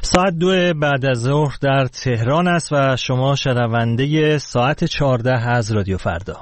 ساعت 2 بعد از ظهر در تهران است و شما شنونده ساعت 14 از رادیو فردا.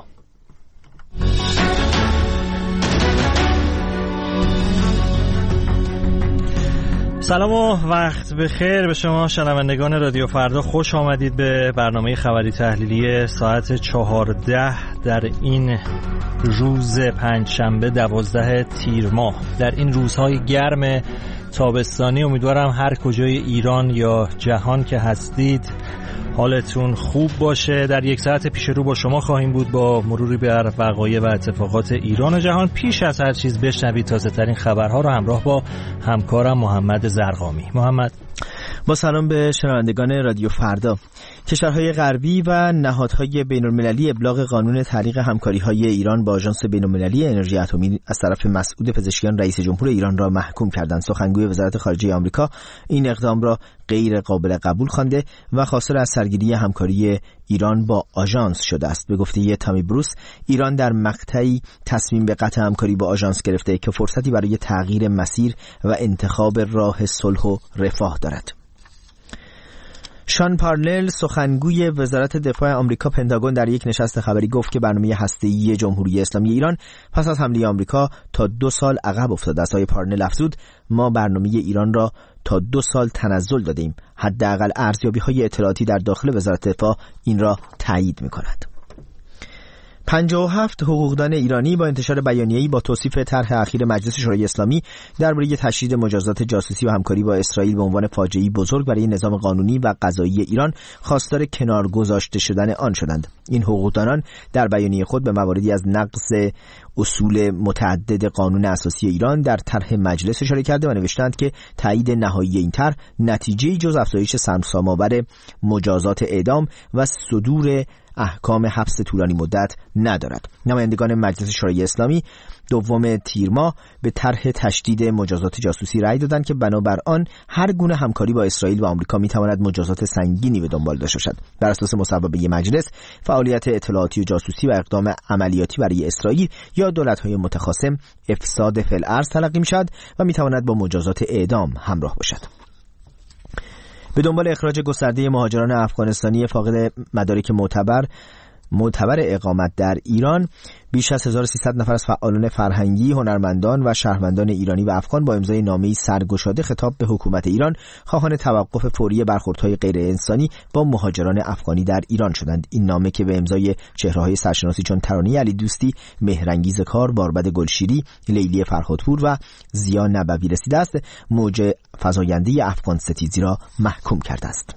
سلام و وقت بخیر به شما شنوندگان رادیو فردا. خوش آمدید به برنامه خبری تحلیلی ساعت 14 در این روز پنجشنبه 12 تیر ماه. در این روزهای گرم تابستانی امیدوارم هر کجای ایران یا جهان که هستید حالتون خوب باشه. در یک ساعت پیش رو با شما خواهیم بود با مروری بر وقایع و اتفاقات ایران و جهان. پیش از هر چیز بشنوید تازه ترین خبرها رو همراه با همکارم محمد زرقامی. محمد. با سلام به شنوندگان رادیو فردا. کشورهای غربی و نهادهای بین‌المللی ابلاغ قانون تعلیق همکاری‌های ایران با آژانس بین‌المللی انرژی اتمی از طرف مسعود پزشکیان رئیس جمهور ایران را محکوم کردند. سخنگوی وزارت خارجه آمریکا این اقدام را غیر قابل قبول خوانده و خواستار از سرگیری همکاری ایران با آژانس شده است. به گفته تامی بروس، ایران در مقطعی تصمیم به قطع همکاری با آژانس گرفته که فرصتی برای تغییر مسیر و انتخاب راه صلح و رفاه دارد. شان پارنل، سخنگوی وزارت دفاع آمریکا پنتاگون، در یک نشست خبری گفت که برنامه هسته‌ای جمهوری اسلامی ایران پس از حمله آمریکا تا 2 سال عقب افتاده است. آقای پارنل افزود: ما برنامه ایران را تا 2 سال تنزل دادیم. حداقل ارزیابی‌های اطلاعاتی در داخل وزارت دفاع این را تایید می‌کند. 57 حقوقدان ایرانی با انتشار بیانیه‌ای با توصیف طرح اخیر مجلس شورای اسلامی درباره تشدید مجازات جاسوسی و همکاری با اسرائیل به عنوان فاجعه‌ای بزرگ برای نظام قانونی و قضایی ایران خواستار کنار گذاشته شدن آن شدند. این حقوقدانان در بیانیه خود به مواردی از نقض اصول متعدد قانون اساسی ایران در طرح مجلس اشاره کرده و نوشتند که تایید نهایی این طرح نتیجه‌ای جز افزایش سرسام‌آور مجازات اعدام و صدور احکام حبس طولانی مدت ندارد. نمایندگان مجلس شورای اسلامی 2 تیر ماه به طرح تشدید مجازات جاسوسی رأی دادند که بنابر آن هر گونه همکاری با اسرائیل و آمریکا میتواند مجازات سنگینی به دنبال داشته باشد. بر اساس مصوبه مجلس، فعالیت اطلاعاتی و جاسوسی و اقدام عملیاتی برای اسرائیل یا دولت‌های متخاصم افساد فی الارض تلقی میشد و میتواند با مجازات اعدام همراه باشد. به دنبال اخراج گسترده مهاجران افغانستانی فاقد مدارک معتبر اقامت در ایران، بیش از 1300 نفر از فعالان فرهنگی، هنرمندان و شهروندان ایرانی و افغان با امضای نامه‌ای سرگشاده خطاب به حکومت ایران خواهان توقف فوری برخوردهای غیر انسانی با مهاجران افغانی در ایران شدند. این نامه که به امضای چهره‌های سرشناسی چون ترانه علی دوستی، مهرانگیز کار، باربد گلشیری، لیلی فرهادپور و زیا نبوی رسیده است، موج فزاینده افغان ستیزی را محکوم کرده است.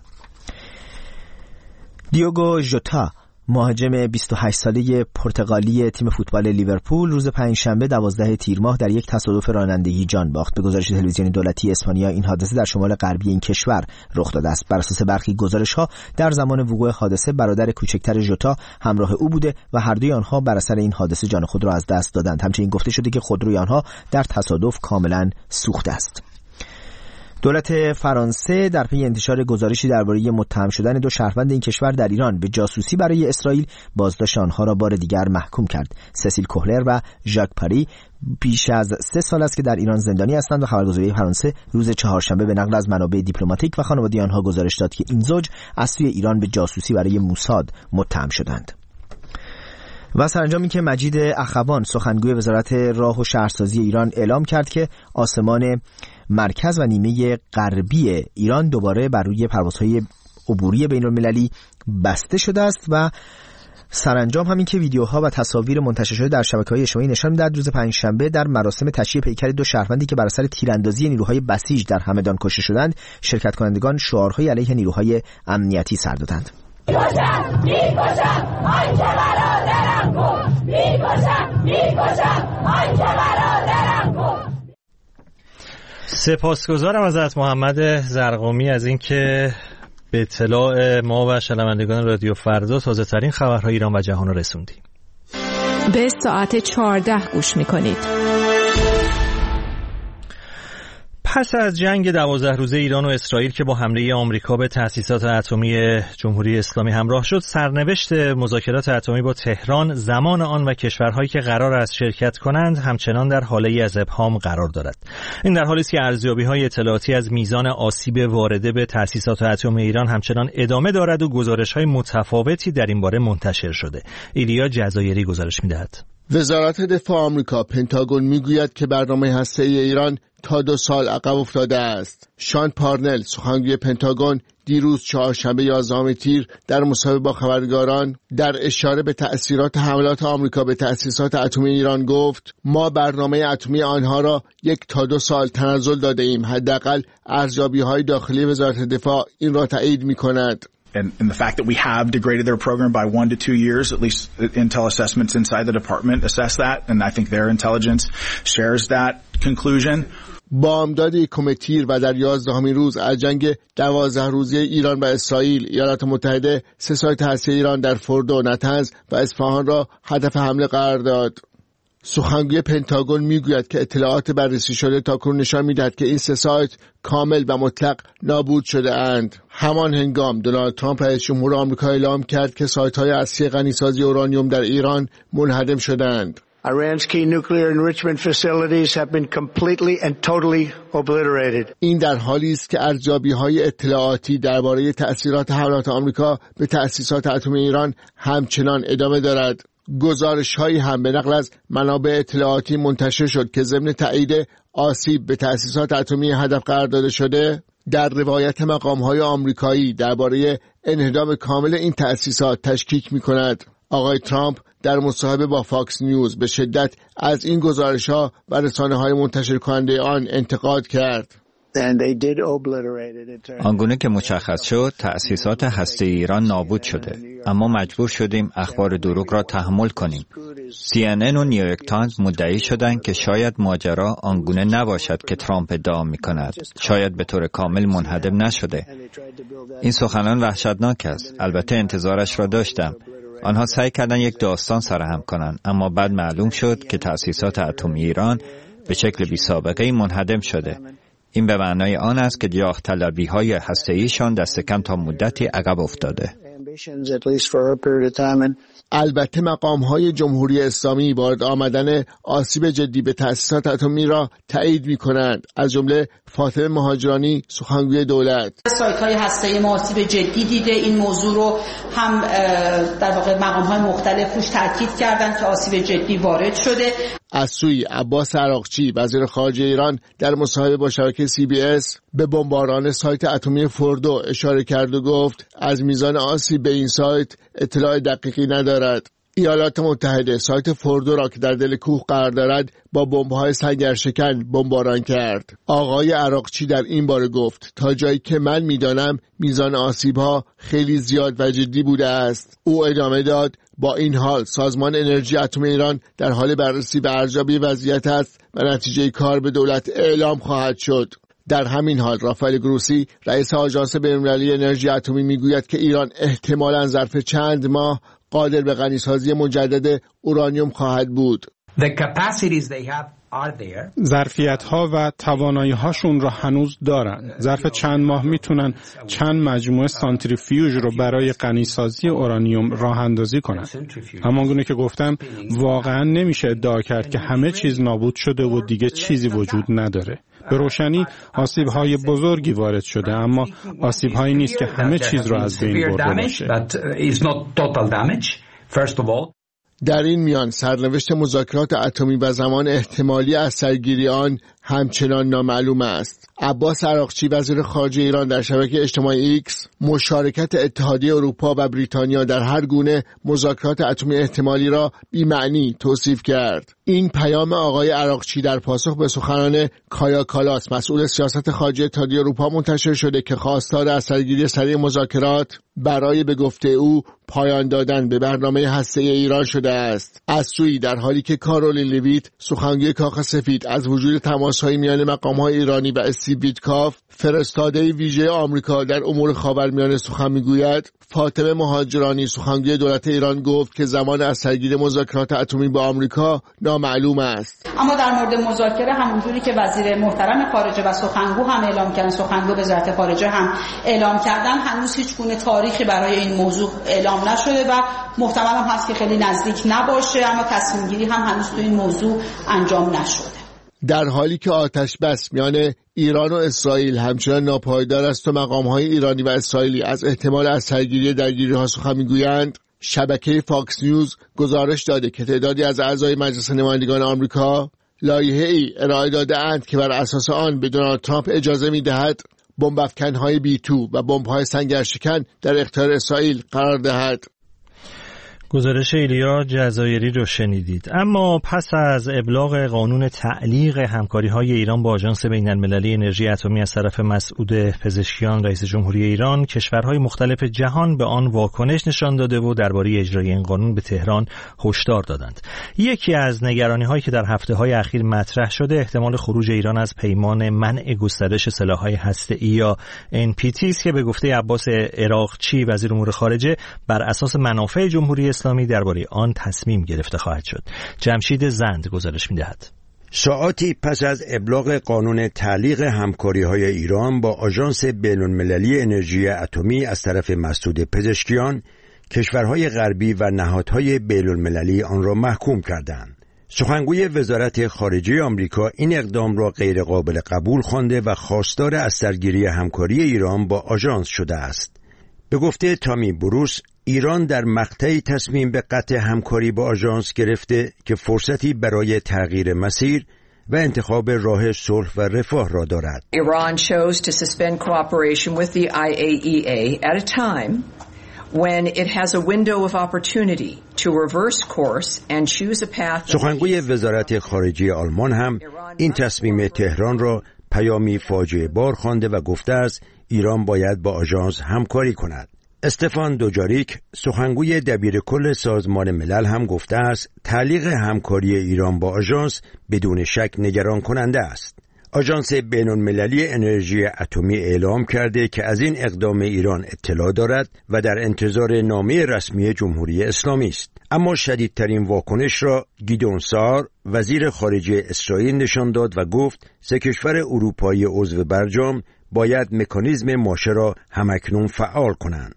دیوگو ژوتا، مهاجم 28 ساله پرتغالی تیم فوتبال لیورپول، روز پنجشنبه 12 تیر ماه در یک تصادف رانندگی جان باخت. به گزارش تلویزیونی دولتی اسپانیا این حادثه در شمال غربی این کشور رخ داده است. بر اساس برخی گزارش‌ها در زمان وقوع حادثه برادر کوچکتر ژوتا همراه او بوده و هر دوی آنها بر اثر این حادثه جان خود را از دست دادند. همچنین گفته شده که خودروی آنها در تصادف کاملا سوخته است. دولت فرانسه در پی انتشار گزارشی درباره متهم شدن 2 شهروند این کشور در ایران به جاسوسی برای اسرائیل، بازداشت آنها را بار دیگر محکوم کرد. سسیل کوهلر و ژاک پاری بیش از 3 سال است که در ایران زندانی هستند و خبرگزاری فرانسه روز چهارشنبه به نقل از منابع دیپلماتیک و خانواده آنها گزارش داد که این زوج از سوی ایران به جاسوسی برای موساد متهم شدند. و سرانجامی که مجید اخوان، سخنگوی وزارت راه و شهرسازی ایران، اعلام کرد که آسمان مرکز و نیمه غربی ایران دوباره بر روی پروازهای عبوری بین‌المللی بسته شده است و سرانجام همین که ویدیوها و تصاویر منتشر شده در شبکه‌های اجتماعی نشان می‌دهد روز پنجشنبه در مراسم تشییع پیکر 2 شهروندی که بر اثر تیراندازی نیروهای بسیج در همدان کشته شدند، شرکت کنندگان شعارهای علیه نیروهای امنیتی سر دادند. میکشم آن که برادرم کن، میکشم آن که برادرم کن. سپاسگزارم ازت محمد زرقامی از اینکه به اطلاع ما و شنوندگان رادیو فردا تازه ترین خبرهای ایران و جهان رو رسوندی. به ساعت 14 گوش میکنید. پس از جنگ 12 روزه ایران و اسرائیل که با حمله آمریکا به تأسیسات اتمی جمهوری اسلامی همراه شد، سرنوشت مذاکرات اتمی با تهران، زمان آن و کشورهایی که قرار است شرکت کنند همچنان در حاله از ابهام قرار دارد. این در حالی است که ارزیابی‌های اطلاعاتی از میزان آسیب وارده به تأسیسات اتمی ایران همچنان ادامه دارد و گزارش‌های متفاوتی در این باره منتشر شده. ایلیا جزایری گزارش می‌دهد. وزارت دفاع آمریکا پنتاگون میگوید که برنامه هسته‌ای ایران تا 2 سال عقب افتاده است. شان پارنل، سخنگوی پنتاگون، دیروز چهارشنبه 11 تیر در مصاحبه با خبرنگاران در اشاره به تأثیرات حملات آمریکا به تأسیسات اتمی ایران گفت: ما برنامه اتمی آنها را 1 تا 2 سال تنزل داده ایم. حداقل ارزیابی‌های داخلی وزارت دفاع این را تایید می‌کند. And the fact that we have degraded their program by 1 to 2 years, at least intel assessments inside the department assess that, and I think their intelligence shares that conclusion. با امداد یکم تیر و در 11مین روز از جنگ 12 روزه ایران و اسرائیل، ایالات متحده 3 سایت هسته‌ای ایران در فوردو، نتنز و اصفهان را هدف حمله قرار داد. سخنگوی پنتاگون میگوید که اطلاعات بررسی شده تاکنون نشان میدهد که این 3 سایت کامل و مطلق نابود شده اند. همان هنگام دونالد ترامپ رئیس جمهور آمریکا اعلام کرد که سایت‌های اصلی غنیسازی اورانیوم در ایران منهدم شدند. Iran's key nuclear enrichment facilities have been completely and totally obliterated. این در حالی است که ارزیابی‌های اطلاعاتی درباره تأثیرات حملات آمریکا به تأسیسات اتمی ایران همچنان ادامه دارد. گزارش‌هایی هم به نقل از منابع اطلاعاتی منتشر شد که ضمن تایید آسیب به تأسیسات اتمی هدف قرار داده شده، در روایت مقام‌های آمریکایی درباره انهدام کامل این تأسیسات تشکیک می‌کند. آقای ترامپ در مصاحبه با فاکس نیوز به شدت از این گزارش‌ها و رسانه‌های منتشر کننده آن انتقاد کرد. آنگونه که مشخص شد، تأسیسات هسته‌ای ایران نابود شده، اما مجبور شدیم اخبار دروغ را تحمل کنیم. CNN و نیویورک تایمز مدعی شدند که شاید ماجرا آنگونه نباشد که ترامپ ادعا می‌کند. شاید به طور کامل منهدم نشده. این سخنان وحشتناک است. البته انتظارش را داشتم. آنها سعی کردند یک داستان سرهم کنند، اما بعد معلوم شد که تأسیسات اتمی ایران به شکل بی‌سابقه‌ای منهدم شده. این به معنای آن است که داغ‌طلبی‌های هسته‌ایشان دست کم تا مدتی عقب افتاده. البته مقام‌های جمهوری اسلامی وارد آمدن آسیب جدی به تأسیسات اتمی را تایید می‌کنند، از جمله فاطمه مهاجرانی، سخنگوی دولت. سایت‌های هسته‌ای ما آسیب جدی دیده. این موضوع رو هم در واقع مقام‌های مختلف روش تاکید کردند که آسیب جدی وارد شده. از سوی عباس عراقچی، وزیر خارجه ایران، در مصاحبه با شبکه CBS به بمباران سایت اتمی فوردو اشاره کرد و گفت از میزان آسیب به این سایت اطلاع دقیقی ندارد. ایالات متحده سایت فوردو را که در دل کوه قرار دارد با بمب‌های سنگرشکن بمباران کرد. آقای عراقچی در این باره گفت تا جایی که من می‌دانم میزان آسیب‌ها خیلی زیاد و جدی بوده است. او ادامه داد با این حال سازمان انرژی اتمی ایران در حال بررسی و ارزیابی وضعیت است و نتیجه کار به دولت اعلام خواهد شد. در همین حال رافائل گروسی، رئیس آژانس بین‌المللی انرژی اتمی میگوید که ایران احتمالاً ظرف چند ماه قادر به غنیسازی مجدد اورانیوم خواهد بود. ظرفیت‌ها و توانایی‌هاشون رو هنوز دارن. ظرف چند ماه میتونن چند مجموعه سانتریفیوژ رو برای غنیسازی اورانیوم راه اندازی کنن. همانگونه که گفتم واقعا نمیشه ادعا کرد که همه چیز نابود شده و دیگه چیزی وجود نداره. به روشنی آسیب‌های بزرگی وارد شده، اما آسیب‌هایی نیست که همه چیز رو از بین برده باشه. در این میان سرنوشت مذاکرات اتمی و زمان احتمالی از سرگیری آن همچنان نامعلوم است. عباس عراقچی، وزیر خارجه ایران، در شبکه اجتماعی ایکس مشارکت اتحادیه اروپا و بریتانیا در هر گونه مذاکرات اتمی احتمالی را بی‌معنی توصیف کرد. این پیام آقای عراقچی در پاسخ به سخنان کایا کالاس، مسئول سیاست خارجی اتحادیه اروپا، منتشر شده که خواستار از سرگیری سریع مذاکرات برای به گفته او پایان دادن به برنامه هسته‌ای ایران شده است. از سوی در حالی که کارولین لویت، سخنگوی کاخ سفید، از وجود تماس تماس‌های میان مقام‌های ایرانی و استیو ویتکاف، فرستاده ویژه آمریکا در امور خاورمیانه سخن میگوید، فاطمه مهاجرانی سخنگوی دولت ایران گفت که زمان اثرگیری مذاکرات اتمی با آمریکا نامعلوم است. اما در مورد مذاکره همونجوری که وزیر محترم خارجه و سخنگو هم اعلام کردن، سخنگو وزارت خارجه هم اعلام کردن، هنوز هیچ گونه تاریخی برای این موضوع اعلام نشده و محتمل هم هست که خیلی نزدیک نباشه، اما تصمیم گیری هم هنوز تو این موضوع انجام نشده. در حالی که آتش بس میان ایران و اسرائیل همچنان ناپایدار است و مقام‌های ایرانی و اسرائیلی از احتمال اثرگیری درگیری‌ها سخن می‌گویند، شبکه فاکس نیوز گزارش داده که تعدادی از اعضای مجلس نمایندگان آمریکا لایحه‌ای ارائه داده‌اند که بر اساس آن به دونالد ترامپ اجازه می‌دهد بمب‌افکن‌های B2 و بمب‌های سنگرشکن در اختیار اسرائیل قرار دهد. گزارش ایلیا جزایری رو شنیدید. اما پس از ابلاغ قانون تعلیق همکاری‌های ایران با آژانس بین‌المللی انرژی اتمی از طرف مسعود پزشکیان رئیس جمهوری ایران، کشورهای مختلف جهان به آن واکنش نشان داده و درباره اجرای این قانون به تهران هشدار دادند. یکی از نگرانی‌هایی که در هفته‌های اخیر مطرح شده احتمال خروج ایران از پیمان منع گسترش سلاح‌های هسته‌ای یا NPT است که به گفته عباس عراقچی وزیر امور خارجه بر اساس منافع جمهوری اسلامی درباره آن تصمیم گرفته خواهد شد. جمشید زند گزارش می‌دهد. ساعاتی پس از ابلاغ قانون تعلیق همکاری‌های ایران با آژانس بین‌المللی انرژی اتمی از طرف مسعود پزشکیان، کشورهای غربی و نهادهای بین‌المللی آن را محکوم کردند. سخنگوی وزارت خارجه آمریکا این اقدام را غیرقابل قبول خوانده و خواستار از سرگیری همکاری ایران با آژانس شده است. به گفته تامی بروس، ایران در مقطعی تصمیم به قطع همکاری با آژانس گرفته که فرصتی برای تغییر مسیر و انتخاب راه صلح و رفاه را دارد. Iran chose to suspend cooperation with the IAEA at a time when it has a window of opportunity to reverse course and choose a path. سخنگوی وزارت خارجه آلمان هم این تصمیم تهران را پیامی فاجعه بار خوانده و گفته است ایران باید با آژانس همکاری کند. استفان دوجاریک سخنگوی دبیرکل سازمان ملل هم گفته است تعلیق همکاری ایران با آژانس بدون شک نگران کننده است. آژانس بین‌المللی انرژی اتمی اعلام کرده که از این اقدام ایران اطلاع دارد و در انتظار نامه رسمی جمهوری اسلامی است. اما شدیدترین واکنش را گیدون سار وزیر خارجه اسرائیل نشان داد و گفت سه کشور اروپایی عضو برجام باید مکانیزم ماشه را همکنون فعال کنند.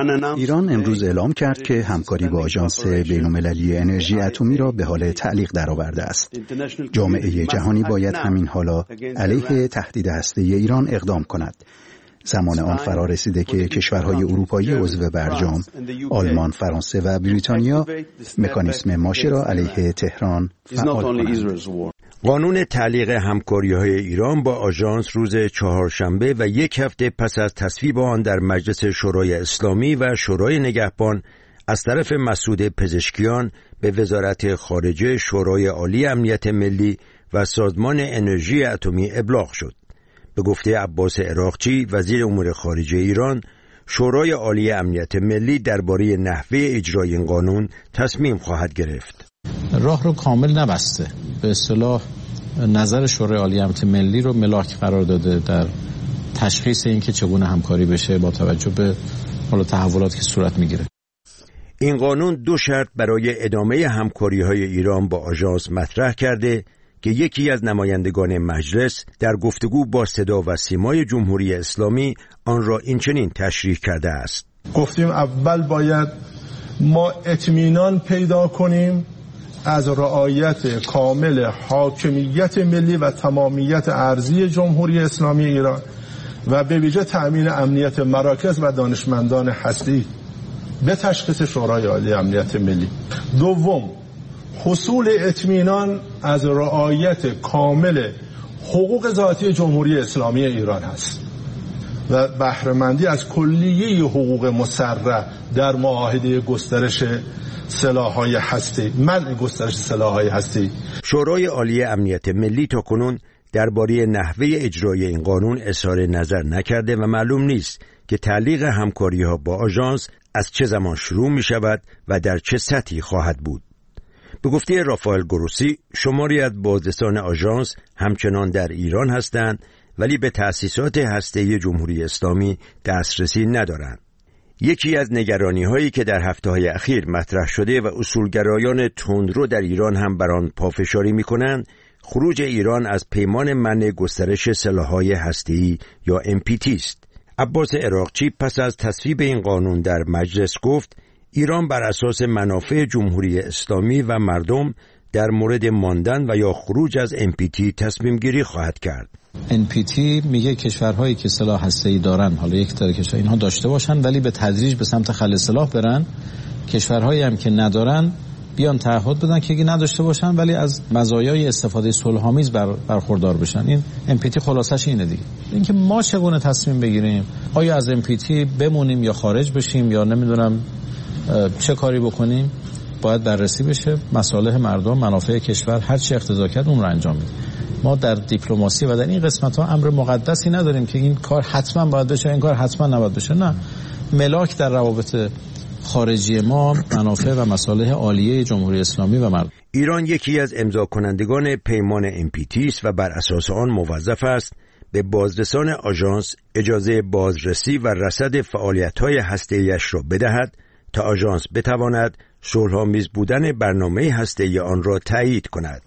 ایران امروز اعلام کرد که همکاری با آژانس بین‌المللی انرژی اتمی را به حال تعلیق درآورده است. جامعه جهانی باید همین حالا علیه تهدید هسته‌ای ایران اقدام کند. زمان آن فرا رسیده که کشورهای اروپایی عضو برجام، آلمان، فرانسه و بریتانیا مکانیزم ماشه را علیه تهران فعال کنند. قانون تعلیق همکاری‌های ایران با آژانس روز چهارشنبه و یک هفته پس از تصویب آن در مجلس شورای اسلامی و شورای نگهبان از طرف مسعود پزشکیان به وزارت خارجه، شورای عالی امنیت ملی و سازمان انرژی اتمی ابلاغ شد. به گفته عباس عراقچی وزیر امور خارجه ایران، شورای عالی امنیت ملی درباره نحوه اجرای این قانون تصمیم خواهد گرفت. راه رو کامل نبسته. به اصطلاح نظر شورای عالی امنیت ملی رو ملاک قرار داده در تشخیص اینکه چگونه همکاری بشه با توجه به تحولاتی که صورت میگیره. این قانون دو شرط برای ادامه همکاری‌های ایران با آژانس مطرح کرده که یکی از نمایندگان مجلس در گفتگو با صدا و سیمای جمهوری اسلامی آن را اینچنین تشریح کرده است. گفتیم اول باید ما اطمینان پیدا کنیم از رعایت کامل حاکمیت ملی و تمامیت ارضی جمهوری اسلامی ایران و به ویژه تأمین امنیت مراکز و دانشمندان هسته‌ای به تشخیص شورای عالی امنیت ملی. دوم، حصول اطمینان از رعایت کامل حقوق ذاتی جمهوری اسلامی ایران است و بهره‌مندی از کلیه حقوق مسرع در معاهده گسترش سلاح‌های هسته‌ای، منع گسترش سلاح‌های هسته‌ای. شورای عالی امنیت ملی تاکنون درباره نحوه اجرای این قانون اظهار نظر نکرده و معلوم نیست که تعلیق همکاری‌ها با آژانس از چه زمان شروع می‌شود و در چه سطحی خواهد بود. به گفته رافائل گروسی، شماری از بازرسان آژانس همچنان در ایران هستند ولی به تأسیسات هسته‌ای جمهوری اسلامی دسترسی ندارند. یکی از نگرانی‌هایی که در هفته‌های اخیر مطرح شده و اصولگرایان تندرو در ایران هم بر آن پافشاری می‌کنند، خروج ایران از پیمان منع گسترش سلاح‌های هسته‌ای یا NPT است. عباس عراقچی پس از تصویب این قانون در مجلس گفت ایران بر اساس منافع جمهوری اسلامی و مردم در مورد ماندن و یا خروج از NPT تصمیم گیری خواهد کرد. NPT میگه کشورهایی که سلاح هسته‌ای دارن، حالا یک تعداد کشور اینها داشته باشن ولی به تدریج به سمت خلع سلاح برن، کشورهایی هم که ندارن بیان تعهد بدن که اگه نداشته باشن ولی از مزایای استفاده صلح‌آمیز برخوردار بشن. این NPT خلاصش اینه دیگه. اینکه ما چگونه تصمیم بگیریم، آیا از NPT بمونیم یا خارج بشیم یا نمیدونم چه کاری بکنیم، باید بررسی بشه. مصالح مردم، منافع کشور، هر چی اقتضا کرد اون رو انجام بدیم. ما در دیپلماسی و در این قسمت‌ها امر مقدسی نداریم که این کار حتما باید بشه، این کار حتما نباید بشه. نه، ملاک در روابط خارجی ما منافع و مصالح عالیه جمهوری اسلامی و مردم. ایران یکی از امضا کنندگان پیمان NPT است و بر اساس آن موظف است به بازرسان آژانس اجازه بازرسی و رصد فعالیت‌های هسته‌ایش را بدهد تا آژانس بتواند صلح‌آمیز بودن برنامه هسته‌ای آن را تایید کند.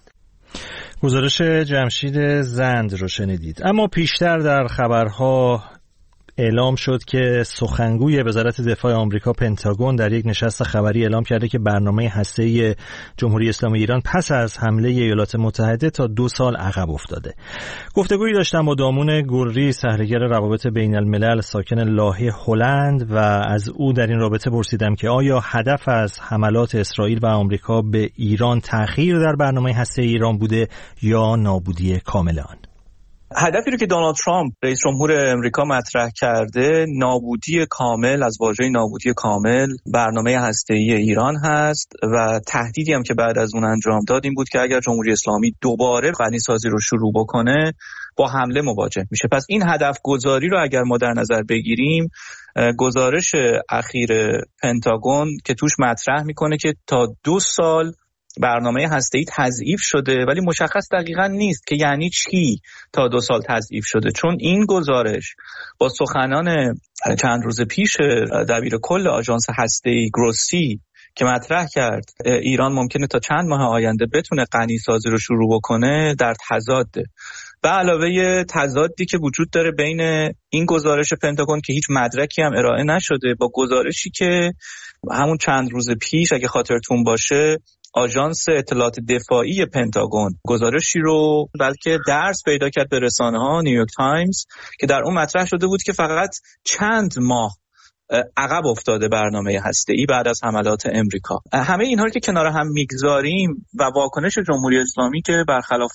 گزارش جمشید زند رو شنیدید. اما پیشتر در خبرها اعلام شد که سخنگوی وزارت دفاع آمریکا پنتاگون در یک نشست خبری اعلام کرده که برنامه هسته‌ای جمهوری اسلامی ایران پس از حمله ایالات متحده تا 2 سال عقب افتاده. گفتگویی داشتم با دامون گلری، سحرگر روابط بین الملل ساکن لاهه هلند و از او در این رابطه پرسیدم که آیا هدف از حملات اسرائیل و آمریکا به ایران تأخیر در برنامه هسته‌ای ایران بوده یا نابودی کامل آن؟ هدفی رو که دونالد ترامپ رئیس جمهور امریکا مطرح کرده نابودی کامل، از واژه نابودی کامل برنامه هسته‌ای ایران هست و تهدیدی هم که بعد از اون انجام داد این بود که اگر جمهوری اسلامی دوباره غنی‌سازی رو شروع بکنه با حمله مواجه میشه. پس این هدف گذاری رو اگر ما در نظر بگیریم، گزارش اخیر پنتاگون که توش مطرح میکنه که تا 2 سال برنامه هسته‌ای تضعیف شده، ولی مشخص دقیقاً نیست که یعنی چی تا 2 سال تضعیف شده، چون این گزارش با سخنان چند روز پیش دبیر کل آژانس هسته‌ای گروسی که مطرح کرد ایران ممکنه تا چند ماه آینده بتونه غنی‌سازی رو شروع بکنه در تضاده. به علاوه تضادی که وجود داره بین این گزارش پنتاگون که هیچ مدرکی هم ارائه نشده با گزارشی که همون چند روز پیش اگه خاطرتون باشه آژانس اطلاعات دفاعی پنتاگون گزارشی رو بلکه درس پیدا کرد به رسانه‌ها، نیویورک تایمز، که در اون مطرح شده بود که فقط چند ماه عقب افتاده برنامه هسته‌ای بعد از حملات امریکا. همه اینها رو که کنار هم میگذاریم و واکنش جمهوری اسلامی که برخلاف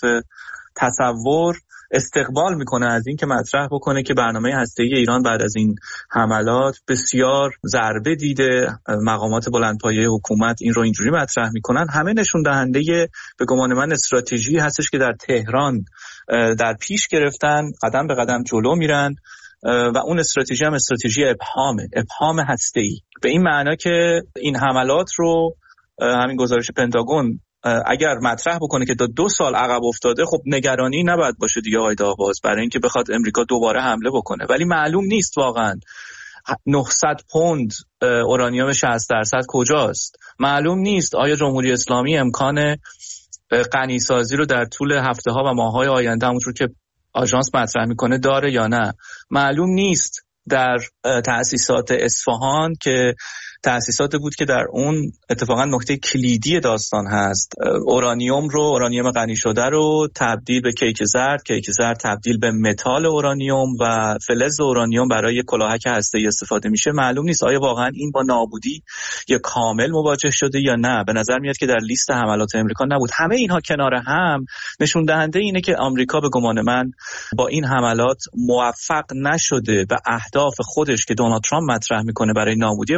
تصور استقبال میکنه از این که مطرح بکنه که برنامه هسته‌ای ایران بعد از این حملات بسیار ضربه دیده، مقامات بلندپایه حکومت این رو اینجوری مطرح میکنن، همه نشون دهنده به گمان من استراتژی هستش که در تهران در پیش گرفتن، قدم به قدم جلو میرن و اون استراتژی هم استراتژی ابهام هسته‌ای، به این معنا که این حملات رو همین گزارش پنتاگون اگر مطرح بکنه که تا 2 سال عقب افتاده، خب نگرانی نباید باشه دیگه آقای داوود برای اینکه بخواد امریکا دوباره حمله بکنه، ولی معلوم نیست واقعا 900 پوند اورانیوم 60% کجاست. معلوم نیست آیا جمهوری اسلامی امکان غنی‌سازی رو در طول هفته‌ها و ماه‌های آینده همونطور که آژانس مطرح میکنه داره یا نه. معلوم نیست در تأسیسات اصفهان که تأسیسات بود که در اون اتفاقا نکته کلیدی داستان هست، اورانیوم غنی شده رو تبدیل به کیک زرد تبدیل به متال اورانیوم و فلز اورانیوم برای کلاهک هسته‌ای استفاده میشه. معلوم نیست آیا واقعا این با نابودی یا کامل مواجه شده یا نه. به نظر میاد که در لیست حملات امریکا نبود. همه اینها کنار هم نشون دهنده اینه که آمریکا به گمان من با این حملات موفق نشده و اهداف خودش که دونالد ترامپ مطرح میکنه برای نابودی برنامه هسته‌ای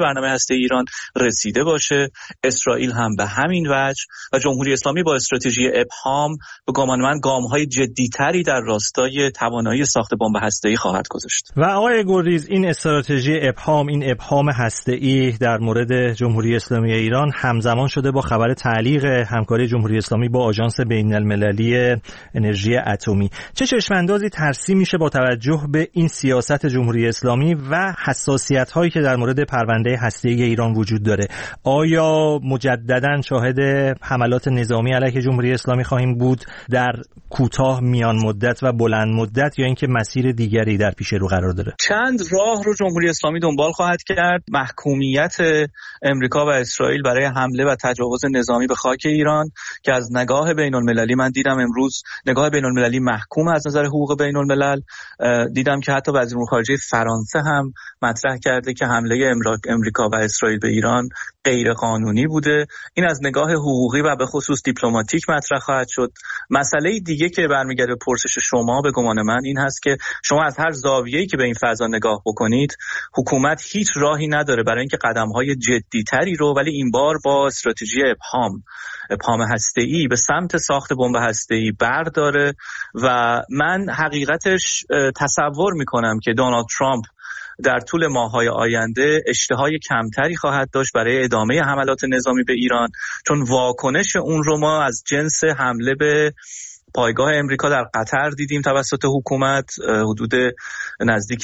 هسته ایران رسیده باشه، اسرائیل هم به همین وجه و جمهوری اسلامی با استراتژی ابهام به گمان من گام‌های جدی‌تری در راستای توانایی ساخت بمب هسته‌ای خواهد گذاشت. و آقای گریز، این استراتژی ابهام، این ابهام هسته‌ای در مورد جمهوری اسلامی ایران همزمان شده با خبر تعلیق همکاری جمهوری اسلامی با آژانس بین‌المللی انرژی اتمی. چه چشم‌اندازی ترسیم میشه با توجه به این سیاست جمهوری اسلامی و حساسیت‌هایی که در مورد پرونده هسته‌ای ایران وجود داره؟ آیا مجدداً شاهد حملات نظامی علیه جمهوری اسلامی خواهیم بود در کوتاه، میان مدت و بلند مدت، یا اینکه مسیر دیگری در پیش رو قرار داره؟ چند راه رو جمهوری اسلامی دنبال خواهد کرد. محکومیت امریکا و اسرائیل برای حمله و تجاوز نظامی به خاک ایران که از نگاه بین‌المللی، من دیدم امروز نگاه بین‌المللی محکوم از نظر حقوق بین‌الملل. دیدم که حتی وزیر امور خارجه فرانسه هم مطرح کرده که حمله امریکا و اسرائیل به ایران غیر قانونی بوده. این از نگاه حقوقی و به خصوص دیپلماتیک مطرح خواهد شد. مسئله دیگه که برمیگرده به پرسش شما به گمان من این هست که شما از هر زاویه‌ای که به این فضا نگاه بکنید، حکومت هیچ راهی نداره برای اینکه قدم‌های جدی‌تری رو، ولی این بار با استراتژی ابهام هسته‌ای به سمت ساخت بمب هسته‌ای برداره. و من حقیقتش تصور می‌کنم که دونالد ترامپ در طول ماه‌های آینده اشتهای کمتری خواهد داشت برای ادامه حملات نظامی به ایران، چون واکنش اون رو ما از جنس حمله به پایگاه امریکا در قطر دیدیم توسط حکومت. حدود نزدیک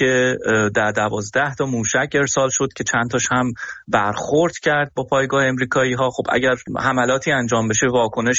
12 تا موشک ارسال شد که چند تاش هم برخورد کرد با پایگاه امریکایی ها. خب اگر حملاتی انجام بشه،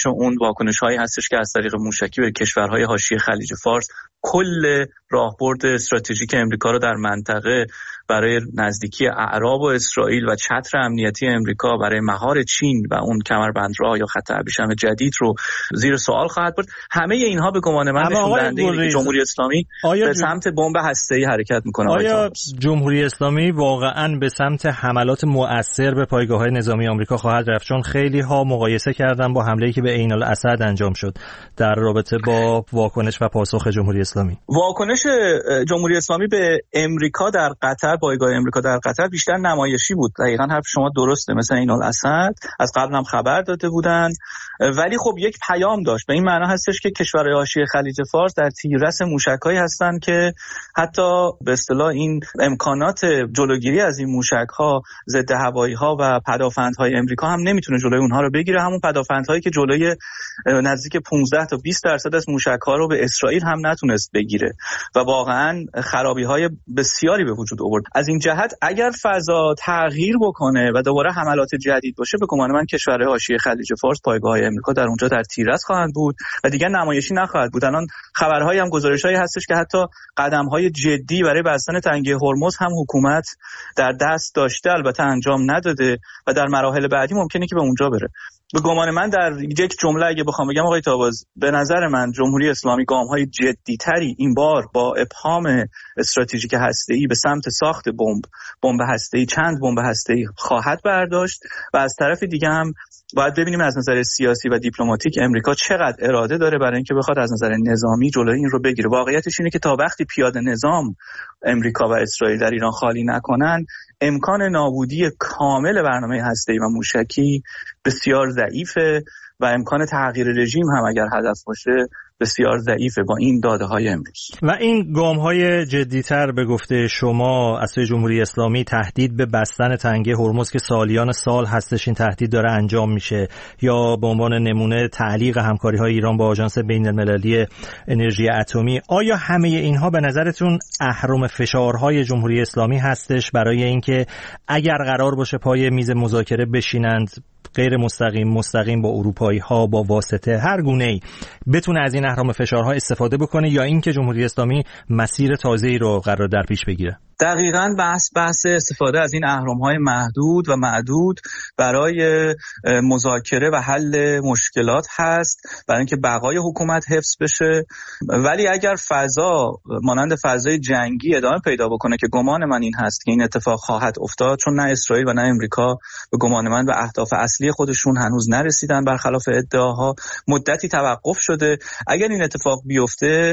واکنش هایی هستش که از طریق موشکی به کشورهای حاشیه خلیج فارس کل راهبرد استراتژیک امریکا رو در منطقه برای نزدیکی اعراب و اسرائیل و چتر امنیتی امریکا برای مهار چین و اون کمربندراه یا خط ابریشم جدید رو زیر سوال خواهد برد. همه اینها به گمان من نشون دهنده اینه که جمهوری اسلامی به سمت بمب هسته‌ای حرکت میکنه. آیا جمهوری اسلامی واقعاً به سمت حملات مؤثر به پایگاه‌های نظامی آمریکا خواهد رفت؟ چون خیلی ها مقایسه کردن با حمله‌ای که به عین الاسد انجام شد در رابطه با واکنش و پاسخ جمهوری اسلامی. واکنش جمهوری اسلامی به امریکا در قطر، پایگاه امریکا در قطر بیشتر نمایشی بود. دقیقاً حرف شما درسته. مثلا عین الاسد از قبل هم خبر داده بودن، ولی خب یک پیام داشت. به این معنا هستش که کشورهای حاشیه خلیج فارس در تیررس موشک‌هایی هستند که حتی به اصطلاح این امکانات جلوگیری از این موشک‌ها، ضد هوایی‌ها و پدافندهای امریکا هم نمیتونه جلوی اونها رو بگیره. همون پدافندهایی که جلوی نزدیک 15 تا 20% از موشک‌ها رو به اسرائیل هم نتونست بگیره و واقعاً خرابی‌های بسیاری به وجود آورد. از این جهت اگر فضا تغییر بکنه و دوباره حملات جدید باشه، به گمان من کشورهای حاشیه خلیج فارس، پایگاه‌های امریکا در اونجا در تیررس خواهند بود و دیگر نمایشی نخواهد بود. الان خبرهایی هم گزارش‌هایی هستش که حتی قدم‌های جدی برای بستن تنگه هرمز هم حکومت در دست داشته، البته انجام نداده و در مراحل بعدی ممکنه که به اونجا بره. به گمان من در یک جمله اگه بخوام بگم آقای تاباز، به نظر من جمهوری اسلامی گام‌های جدی‌تری این بار با ابهام استراتژیک هسته‌ای به سمت ساخت بمب هسته‌ای، چند بمب هسته‌ای خواهد برداشت و از طرف دیگه هم باید ببینیم از نظر سیاسی و دیپلماتیک امریکا چقدر اراده داره برای اینکه بخواد از نظر نظامی جلوی این رو بگیره. واقعیتش اینه که تا وقتی پیاده نظام امریکا و اسرائیل در ایران خالی نکنن، امکان نابودی کامل برنامه هسته‌ای و موشکی بسیار ضعیفه و امکان تغییر رژیم هم اگر هدف باشه بسیار ضعیفه با این داده‌های امروز. و این گام‌های جدی‌تر به گفته شما از سوی جمهوری اسلامی تهدید به بستن تنگه هرمز که سالیان سال هستش این تهدید داره انجام میشه، یا به عنوان نمونه تعلیق همکاری‌های ایران با آژانس بین‌المللی انرژی اتمی، آیا همه اینها به نظرتون اهرم فشارهای جمهوری اسلامی هستش برای اینکه اگر قرار باشه پای میز مذاکره بشینند، غیر مستقیم با اروپایی ها با واسطه هر گونه‌ای بتونه از این اهرم فشارها استفاده بکنه، یا اینکه جمهوری اسلامی مسیر تازه‌ای رو قرار در پیش بگیره؟ دقیقاً بحث استفاده از این اهرم‌های محدود و معدود برای مذاکره و حل مشکلات هست، برای اینکه بقای حکومت حفظ بشه. ولی اگر فضا مانند فضای جنگی ادامه پیدا بکنه که گمان من این هست که این اتفاق خواهد افتاد، چون نه اسرائیل و نه امریکا به گمان من به اهداف اصلی خودشون هنوز نرسیدن، برخلاف ادعاها مدتی توقف شده. اگر این اتفاق بیفته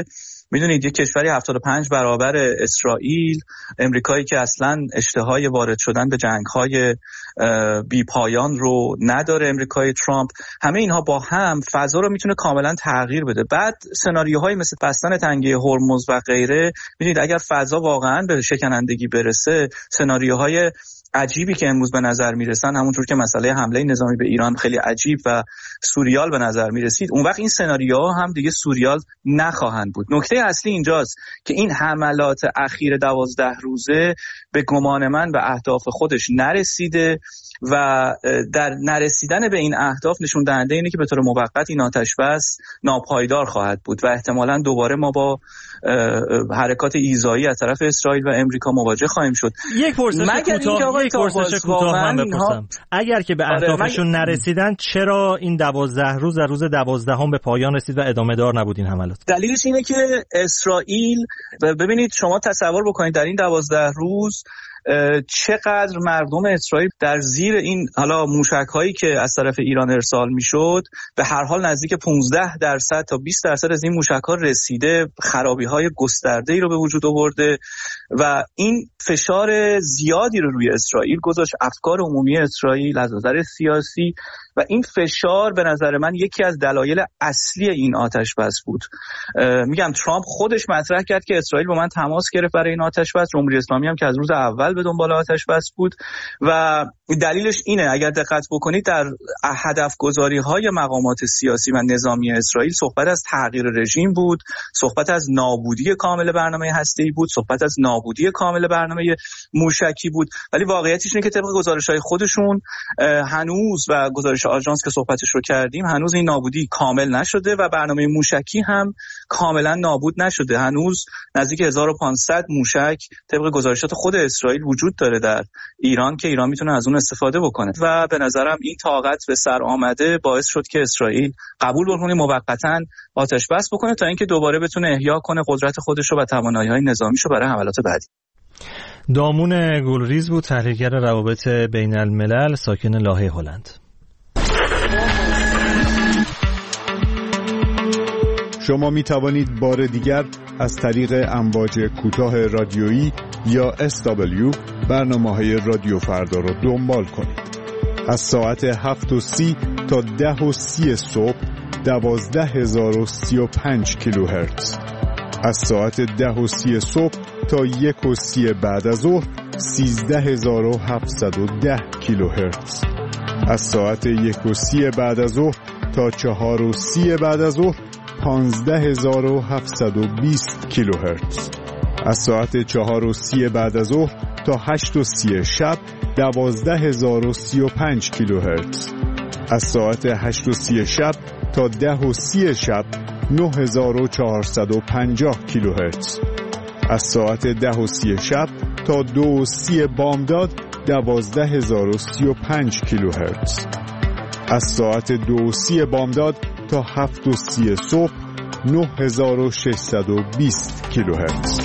میدونید یک کشوری 75 برابر اسرائیل، امریکایی که اصلا اشتهای وارد شدن به جنگ‌های بی پایان رو نداره، امریکای ترامپ، همه اینها با هم فضا رو میتونه کاملا تغییر بده. بعد سناریوهای مثل بستن تنگه هرمز و غیره، میدونید اگر فضا واقعا به شکنندگی برسه، سناریوهای عجیبی که امروز به نظر میرسن، همونطور که مسئله حمله نظامی به ایران خیلی عجیب و سوریال به نظر میرسید، اون وقت این سناریوها هم دیگه سوریال نخواهند بود. نکته اصلی اینجاست که این حملات اخیر 12 روزه به گمان من به اهداف خودش نرسیده و در نرسیدن به این اهداف نشون دهنده اینه که به طور موقت این آتش بس ناپایدار خواهد بود و احتمالاً دوباره ما با حرکات ایذایی از طرف اسرائیل و امریکا مواجه خواهیم شد. یک پرسش کوتاه هم بپرسم، اگر که به اهدافشون نرسیدن چرا این 12 روز در روز 12 به پایان رسید و ادامه دار نبود این حملات؟ دلیلش اینه که اسرائیل، ببینید شما تصور بکنید در این 12 روز چقدر مردم اسرائیل در زیر این حالا موشک‌هایی که از طرف ایران ارسال میشد به هر حال نزدیک 15% تا 20% از این موشک‌ها رسیده، خرابی‌های گسترده‌ای رو به وجود آورده و این فشار زیادی رو روی اسرائیل گذاشت، افکار عمومی اسرائیل از نظر سیاسی، و این فشار به نظر من یکی از دلایل اصلی این آتش بس بود. میگم ترامپ خودش مطرح کرد که اسرائیل با من تماس گرفت برای این آتش بس، جمهوری اسلامی هم که از روز اول به دنبال آتش بس بود و دلیلش اینه، اگر دقت بکنید در هدف گذاری های مقامات سیاسی و نظامی اسرائیل صحبت از تغییر رژیم بود، صحبت از نابودی کامل برنامه هسته‌ای بود، صحبت از نابودی کامل برنامه موشکی بود، ولی واقعیتش اینه که طبق گزارش‌های خودشون هنوز و گزارش آژانس که صحبتش رو کردیم هنوز این نابودی کامل نشده و برنامه موشکی هم کاملا نابود نشده. هنوز نزدیک 1500 موشک طبق گزارشات خود اسرائیل وجود داره در ایران که ایران میتونه از اون استفاده بکنه و به نظرم این طاقت به سر آمده باعث شد که اسرائیل قبول بکنه موقتا آتش بس بکنه تا اینکه دوباره بتونه احیا کنه قدرت خودش رو و توانایی‌های نظامیش رو برای حملات بعدی. دامون گلریز بود، تحلیلگر روابط بین الملل، ساکن لاهه هلند. شما می توانید بار دیگر از طریق امواج کوتاه رادیویی یا SW برنامه‌های رادیو فردا را دنبال کنید. از ساعت 7:30 تا 10:30 صبح 12035 کیلوهرتز. از ساعت 10:30 صبح تا 1:30 بعد از ظهر 13710 کیلوهرتز. از ساعت 1:30 بعد از ظهر تا 4:30 بعد از ظهر 15720 کیلوهرتز. از ساعت 4:30 بعد از ظهر تا 8:30 شب 12035 کیلوهرتز. از ساعت 8:30 شب تا 10:30 شب 9450 کیلوهرتز. از ساعت 10:30 شب تا 2:30 بامداد 12035 کیلوهرتز. از ساعت 2:30 بامداد تا 7:30 صبح 9620 کیلوهرتز.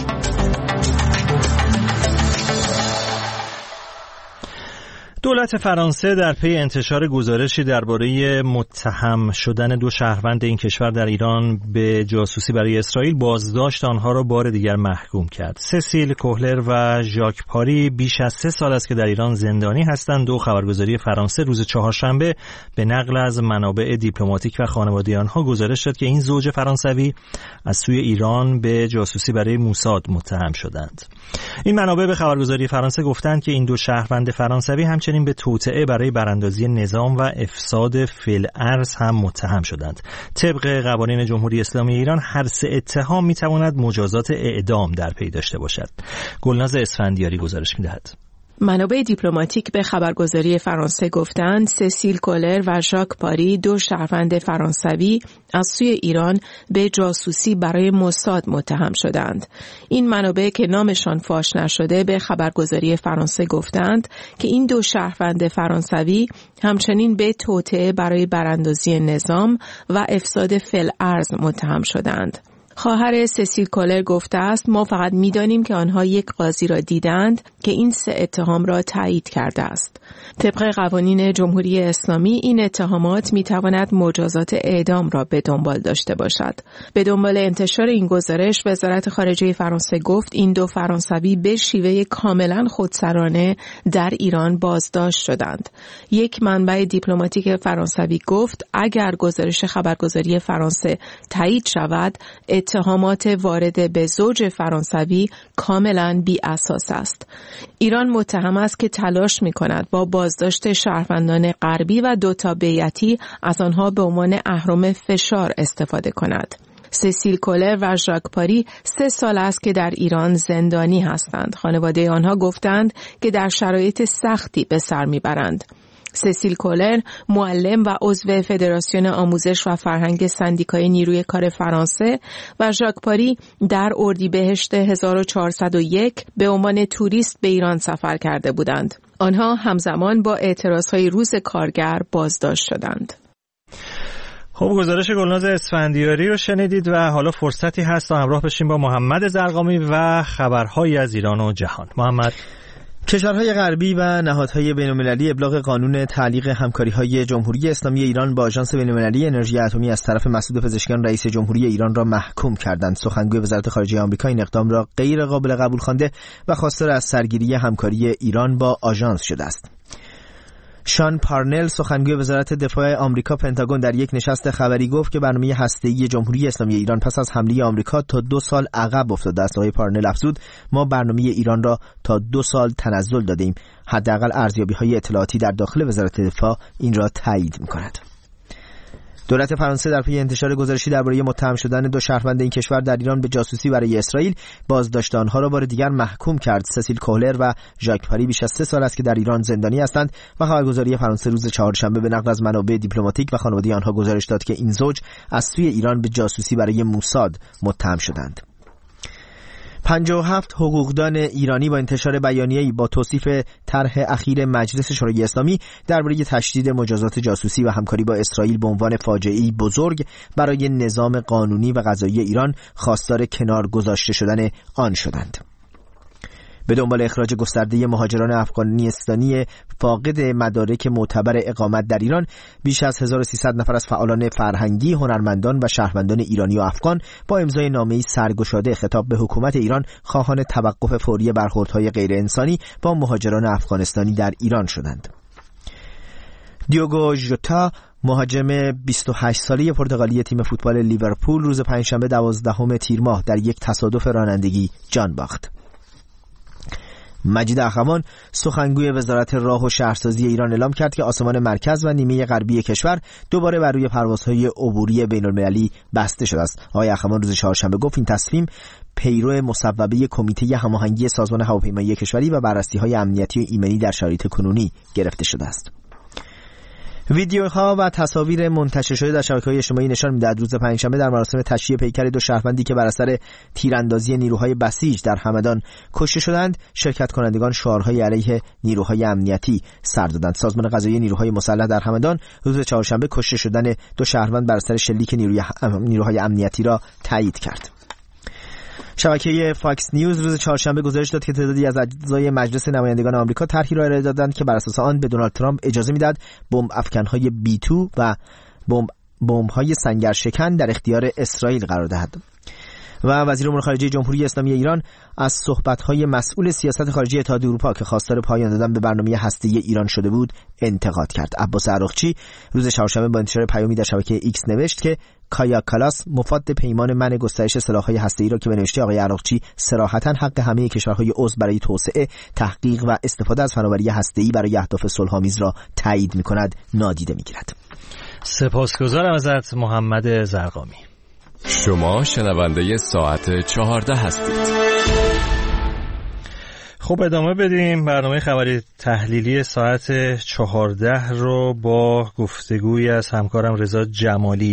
دولت فرانسه در پی انتشار گزارشی درباره متهم شدن 2 شهروند این کشور در ایران به جاسوسی برای اسرائیل بازداشت آنها را بار دیگر محکوم کرد. سسیل کوهلر و ژاک پاری بیش از 3 سال است که در ایران زندانی هستند. 2 خبرگزاری فرانسه روز چهارشنبه به نقل از منابع دیپلماتیک و خانواده آنها گزارش داد که این زوج فرانسوی از سوی ایران به جاسوسی برای موساد متهم شدند. این منابع به خبرگزاری فرانسه گفتند که این 2 شهروند فرانسوی همچنین به توطئه برای براندازی نظام و افساد فی‌الارض هم متهم شدند. طبق قوانین جمهوری اسلامی ایران هر 3 اتهام میتواند مجازات اعدام در پی داشته باشد. گلناز اسفندیاری گزارش میدهد. منابع دیپلماتیک به خبرگزاری فرانسه گفتند سسیل کولر و ژاک پاری 2 شهروند فرانسوی از سوی ایران به جاسوسی برای موساد متهم شدند. این منابع که نامشان فاش نشده به خبرگزاری فرانسه گفتند که این 2 شهروند فرانسوی همچنین به توطئه برای براندازی نظام و افساد فی‌الارض متهم شدند. خواهر سسیل کولر گفته است ما فقط می‌دانیم که آنها یک قاضی را دیدند که این 3 اتهام را تایید کرده است. طبق قوانین جمهوری اسلامی این اتهامات می‌تواند مجازات اعدام را به دنبال داشته باشد. به دنبال انتشار این گزارش وزارت خارجه فرانسه گفت این 2 فرانسوی به شیوه کاملا خودسرانه در ایران بازداشت شدند. یک منبع دیپلماتیک فرانسوی گفت اگر گزارش خبرگزاری فرانسه تایید شود اتهامات وارد به زوج فرانسوی کاملا بی اساس است. ایران متهم است که تلاش می‌کند با بازداشت شهروندان غربی و 2 تابعیتی از آنها به عنوان اهرم فشار استفاده کند. سسیل کولر و ژاک پاری 3 سال است که در ایران زندانی هستند. خانواده آنها گفتند که در شرایط سختی به سر میبرند. سسیل کولر معلم و عضو فدراسیون آموزش و فرهنگ سندیکای نیروی کار فرانسه و ژاک پاری در اردیبهشت 1401 به عنوان توریست به ایران سفر کرده بودند. آنها همزمان با اعتراضهای روز کارگر بازداشت شدند. خب گزارش گلناز اسفندیاری رو شنیدید و حالا فرصتی هست تا همراه بشیم با محمد زرقامی و خبرهایی از ایران و جهان. محمد. کشورهای غربی و نهادهای بین‌المللی ابلاغ قانون تعلیق همکاری‌های جمهوری اسلامی ایران با آژانس بین‌المللی انرژی اتمی از طرف مسعود پزشکیان رئیس جمهوری ایران را محکوم کردند. سخنگوی وزارت خارجه آمریکا این اقدام را غیر قابل قبول خوانده و خواستار از سرگیری همکاری ایران با آژانس شده است. شان پارنل سخنگوی وزارت دفاع آمریکا پنتاگون در یک نشست خبری گفت که برنامه هسته‌ای جمهوری اسلامی ایران پس از حمله آمریکا تا 2 سال عقب افتاده است. آقای پارنل افزود ما برنامه ایران را تا 2 سال تنزل دادیم. حداقل ارزیابی‌های اطلاعاتی در داخل وزارت دفاع این را تایید می‌کند. دولت فرانسه در پی انتشار گزارشی درباره متهم شدن 2 شهروند این کشور در ایران به جاسوسی برای اسرائیل بازداشت آنها را بار دیگر محکوم کرد. سسیل کولر و ژاک پاری بیش از 3 سال است که در ایران زندانی هستند و خبرگزاری فرانسه روز 4 شنبه به نقل از منابع دیپلماتیک و خانواده آنها گزارش داد که این زوج از سوی ایران به جاسوسی برای موساد متهم شدند. 57 حقوقدان ایرانی با انتشار بیانیه‌ای با توصیف طرح اخیر مجلس شورای اسلامی درباره تشدید مجازات جاسوسی و همکاری با اسرائیل به عنوان فاجعه‌ای بزرگ برای نظام قانونی و قضایی ایران خواستار کنار گذاشته شدن آن شدند. به دنبال اخراج گسترده مهاجران افغانستانی فاقد مدارک معتبر اقامت در ایران، بیش از 1300 نفر از فعالان فرهنگی، هنرمندان و شهروندان ایرانی و افغان با امضای نامه‌ای سرگشاده خطاب به حکومت ایران خواهان توقف فوری برخوردهای غیر انسانی با مهاجران افغانستانی در ایران شدند. دیوگو ژوتا مهاجم 28 ساله پرتغالی تیم فوتبال لیورپول روز پنجشنبه 12 تیر ماه در یک تصادف رانندگی جان باخت. مجید اخوان سخنگوی وزارت راه و شهرسازی ایران اعلام کرد که آسمان مرکز و نیمه غربی کشور دوباره بر روی پروازهای عبوری بین‌المللی بسته شده است. آقای اخوان روز چهارشنبه گفت این تصمیم پیرو مصوبه کمیته هماهنگی سازمان هواپیمایی کشوری و بررسی‌های امنیتی و ایمنی در شرایط کنونی گرفته شده است. ویدیوها و تصاویر منتشر شده در شبکه‌های اجتماعی نشان می‌دهد روز پنجشنبه در مراسم تشییع پیکر 2 شهروندی که بر اثر تیراندازی نیروهای بسیج در همدان کشته شدند، شرکت کنندگان شعارهای علیه نیروهای امنیتی سر دادند. سازمان قضایی نیروهای مسلح در همدان روز چهارشنبه کشته شدن 2 شهروند بر اثر شلیک نیروهای امنیتی را تایید کرد. شبکه فاکس نیوز روز چهارشنبه گزارش داد که تعدادی از اعضای مجلس نمایندگان آمریکا طرحی را ارائه دادند که بر اساس آن به دونالد ترامپ اجازه میداد بمب افکنهای B2 و بمب‌های سنگرشکن در اختیار اسرائیل قرار دهد. و وزیر امور خارجه جمهوری اسلامی ایران از صحبت‌های مسئول سیاست خارجی اتحادیه اروپا که خواستار پایان دادن به برنامه هسته‌ای ایران شده بود انتقاد کرد. عباس عراقچی روز چهارشنبه با انتشار پیامی در شبکه ایکس نوشت که کایا کالاس مفاد پیمان منع گسترش سلاح‌های هسته‌ای را که به نوشته آقای عراقچی صراحتاً حق همه کشورهای عضو برای توسعه، تحقیق و استفاده از فناوری هسته‌ای برای اهداف صلح‌آمیز را تایید می‌کند نادیده می‌گیرد. سپاسگزارم ازت محمد زرقامی. شما شنونده ساعت 14 هستید. خب ادامه بدیم برنامه خبری تحلیلی ساعت 14 رو با گفتگوی از همکارم رضا جمالی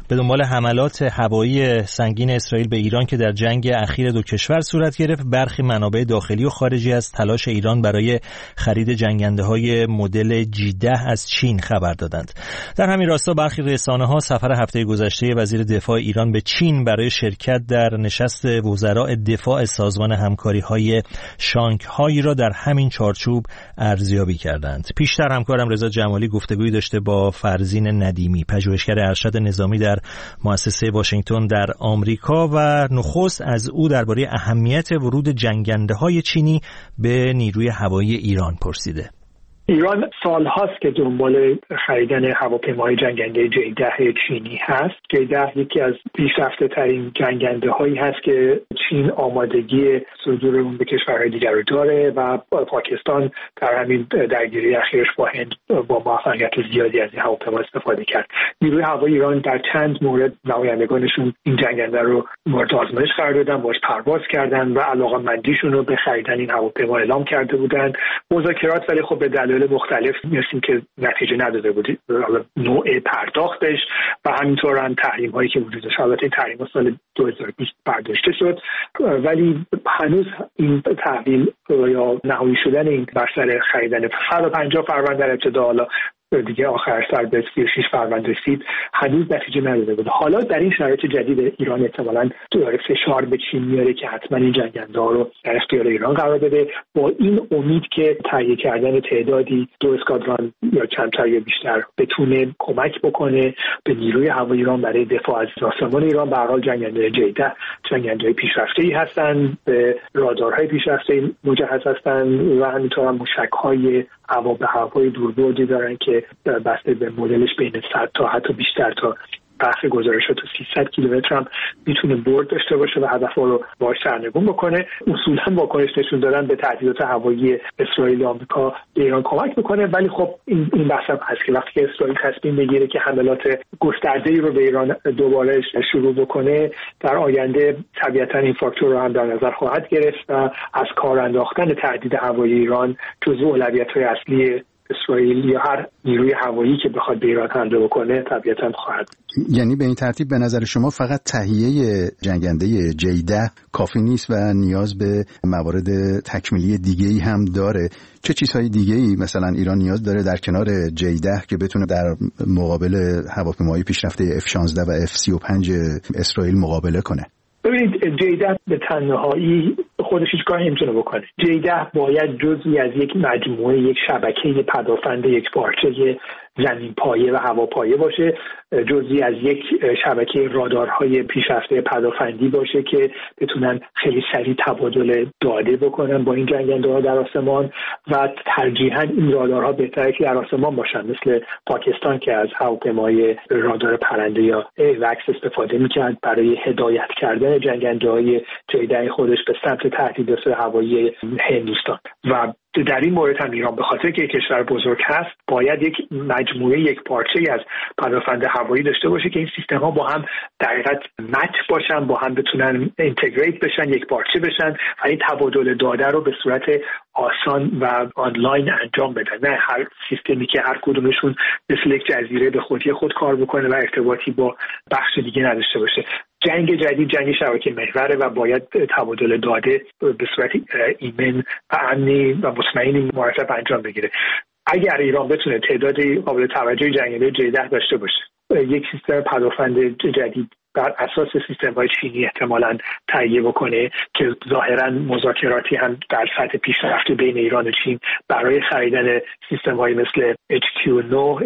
به دنبال حملات هوایی سنگین اسرائیل به ایران که در جنگ اخیر دو کشور صورت گرفت، برخی منابع داخلی و خارجی از تلاش ایران برای خرید جنگنده‌های مدل G10 از چین خبر دادند. در همین راستا برخی رسانه‌ها سفر هفته گذشته وزیر دفاع ایران به چین برای شرکت در نشست وزراء دفاع سازمان همکاری‌های شانگهای را در همین چارچوب ارزیابی کردند. پیشتر همکارم رضا جمالی گفتگویی داشته با فرزین ندیمی، پژوهشگر ارشد نظامی در مؤسسه واشنگتن در آمریکا، و نخست از او درباره اهمیت ورود جنگنده‌های چینی به نیروی هوایی ایران پرسیده. ایران سال‌هاست که دنبال خریدن هواپیماهای جنگنده J10 چینی هست. J10 یکی از پیشرفته‌ترین جنگنده‌هایی هست که چین آمادگی صدور اون به کشورهای دیگر رو داره و پاکستان در همین درگیری اخیرش با هند با موفقیت زیادی از این هواپیما استفاده کرد. نیروی هوایی ایران در چند مورد نمایندگانشون این جنگنده رو مورد آزمایش قرار دادن، باهاش پرواز کردن و علاقه‌مندیشون رو به خریدن این هواپیما اعلام کرده بودند. مذاکرات ولی خب به دلایل مختلف مثل که نتیجه نداده بود، نوع پرداختش و همینطور هم تحریم هایی که وجود داشت. البته این تحریم ها سال 2020 برداشته شد، ولی هنوز این تحویل یا نهایی شدن این بر سر خریدن 150 فروند در ابتدا، حالا دیگه آخر سر به 36 فروند رسید، هنوز نتیجه نداده بود. حالا در این شرایط جدید ایران احتمالاً داره فشار به چین میاره که حتما این جنگنده‌ها رو در اختیار ایران قرار بده، با این امید که تهیه کردن تعدادی 2 اسکادران یا کمتر یا بیشتر بتونه کمک بکنه به نیروی هوایی ایران برای دفاع از آسمان ایران. به هر حال جنگنده J10 جنگنده‌های پیشرفته‌ای هستن، به رادارهای پیشرفته‌ای مجهز هستن و همینطور هم موشک‌های هوا به هوای دوربردی دارن که بسته به مدلش بین 100 تا حتی بیشتر تا برخی گزارشات تا 300 کیلومتر هم میتونه برد داشته باشه و هدف‌ها رو باهاش سرنگون بکنه. اصولاً واکنش نشون دادن به تهدیدات هوایی اسرائیل و آمریکا به ایران کمک میکنه، ولی خب این بحث هم هست که وقتی که اسرائیل تصمیم بگیره که حملات گسترده‌ای رو به ایران دوباره شروع بکنه، در آینده طبیعتاً این فاکتور رو هم در نظر خواهد گرفت و از کار انداختن تهدید هوایی ایران جزو اولویت‌های اصلی اسرائیل یا هر نیروی هوایی که بخواد به ایران حمله بکنه طبیعتاً خواهد. یعنی به این ترتیب به نظر شما فقط تهیه جنگنده J10 کافی نیست و نیاز به موارد تکمیلی دیگه‌ای هم داره؟ چه چیزهای دیگه‌ای مثلا ایران نیاز داره در کنار J10 که بتونه در مقابل هواپیماهای پیشرفته F-16 و F-35 اسرائیل مقابله کنه؟ ببینید J10 به تنهایی خودش هیچ کاری نمیتونه بکنه. J10 باید جزئی از یک مجموعه، یک شبکه پدافند یک پارچه زمین پایه و هواپایه باشه، جزئی از یک شبکه رادارهای پیشرفته پدافندی باشه که بتونن خیلی سریع تبادل داده بکنن با این جنگنده‌ها در آسمان و ترجیحاً این رادارها بهتره که در آسمان باشن، مثل پاکستان که از هواپیمای رادار پرنده یا AWACS استفاده می‌کرد برای هدایت کردن جنگنده‌های J10 خودش به سمت تهدیدات هوایی هندوستان. و در این مورد هم ایران به خاطر که یک کشور بزرگ هست باید یک مجموعه، یک پارچه‌ای از پدافند هوایی داشته باشه که این سیستم‌ها با هم در حقیقت مچ باشن، با هم بتونن اینتگریت بشن، یک پارچه بشن و این تبادل داده رو به صورت آسان و آنلاین انجام بدن، نه هر سیستمی که هر کدومشون مثل یک جزیره به خودی خود کار بکنه و ارتباطی با بخش دیگه نداشته باشه. جنگ جدید جنگ شبکه محوره و باید تبادل داده به صورت ایمن و امنی و مطمئنی مرتب انجام بگیره. اگر ایران بتونه تعدادی قابل توجهی جنگنده J10 داشته باشه، یک سیستم پدافند جدید بر اساس سیستم‌های چینی احتمالاً تهیه بکنه که ظاهراً مذاکراتی هم در سطح پیشرفته بین ایران و چین برای خریدن سیستم‌های مثل HQ9،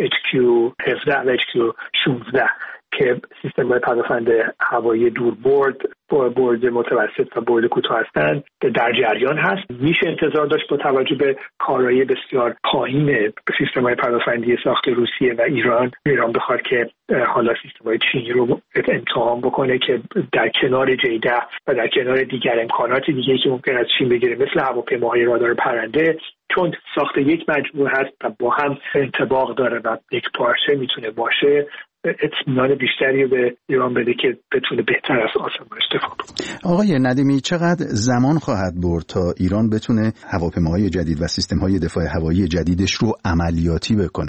HQ17 و HQ16 که سیستم‌های پدافند هوایی دوربرد، برد متوسط و برد کوتاه هستند در جریان هست. میشه انتظار داشت با توجه به کارایی بسیار پایین سیستم‌های پدافندی ساخت روسیه و ایران بخواد که حالا سیستم‌های چینی رو امتحان بکنه که در کنار J10 و در کنار دیگر امکانات دیگه‌ای که ممکن است چین بگیره مثل هواپیماهای رادار پرنده، چون ساخت یک مجموعه هست و با هم انطباق داره و یک پارچه میتونه باشه، اطمینان بیشتری به ایران بده که بتونه بهتر از آسمان استفاده کنه. آقای ندیمی، چقدر زمان خواهد برد تا ایران بتونه هواپیماهای جدید و سیستم‌های دفاع هوایی جدیدش رو عملیاتی بکنه؟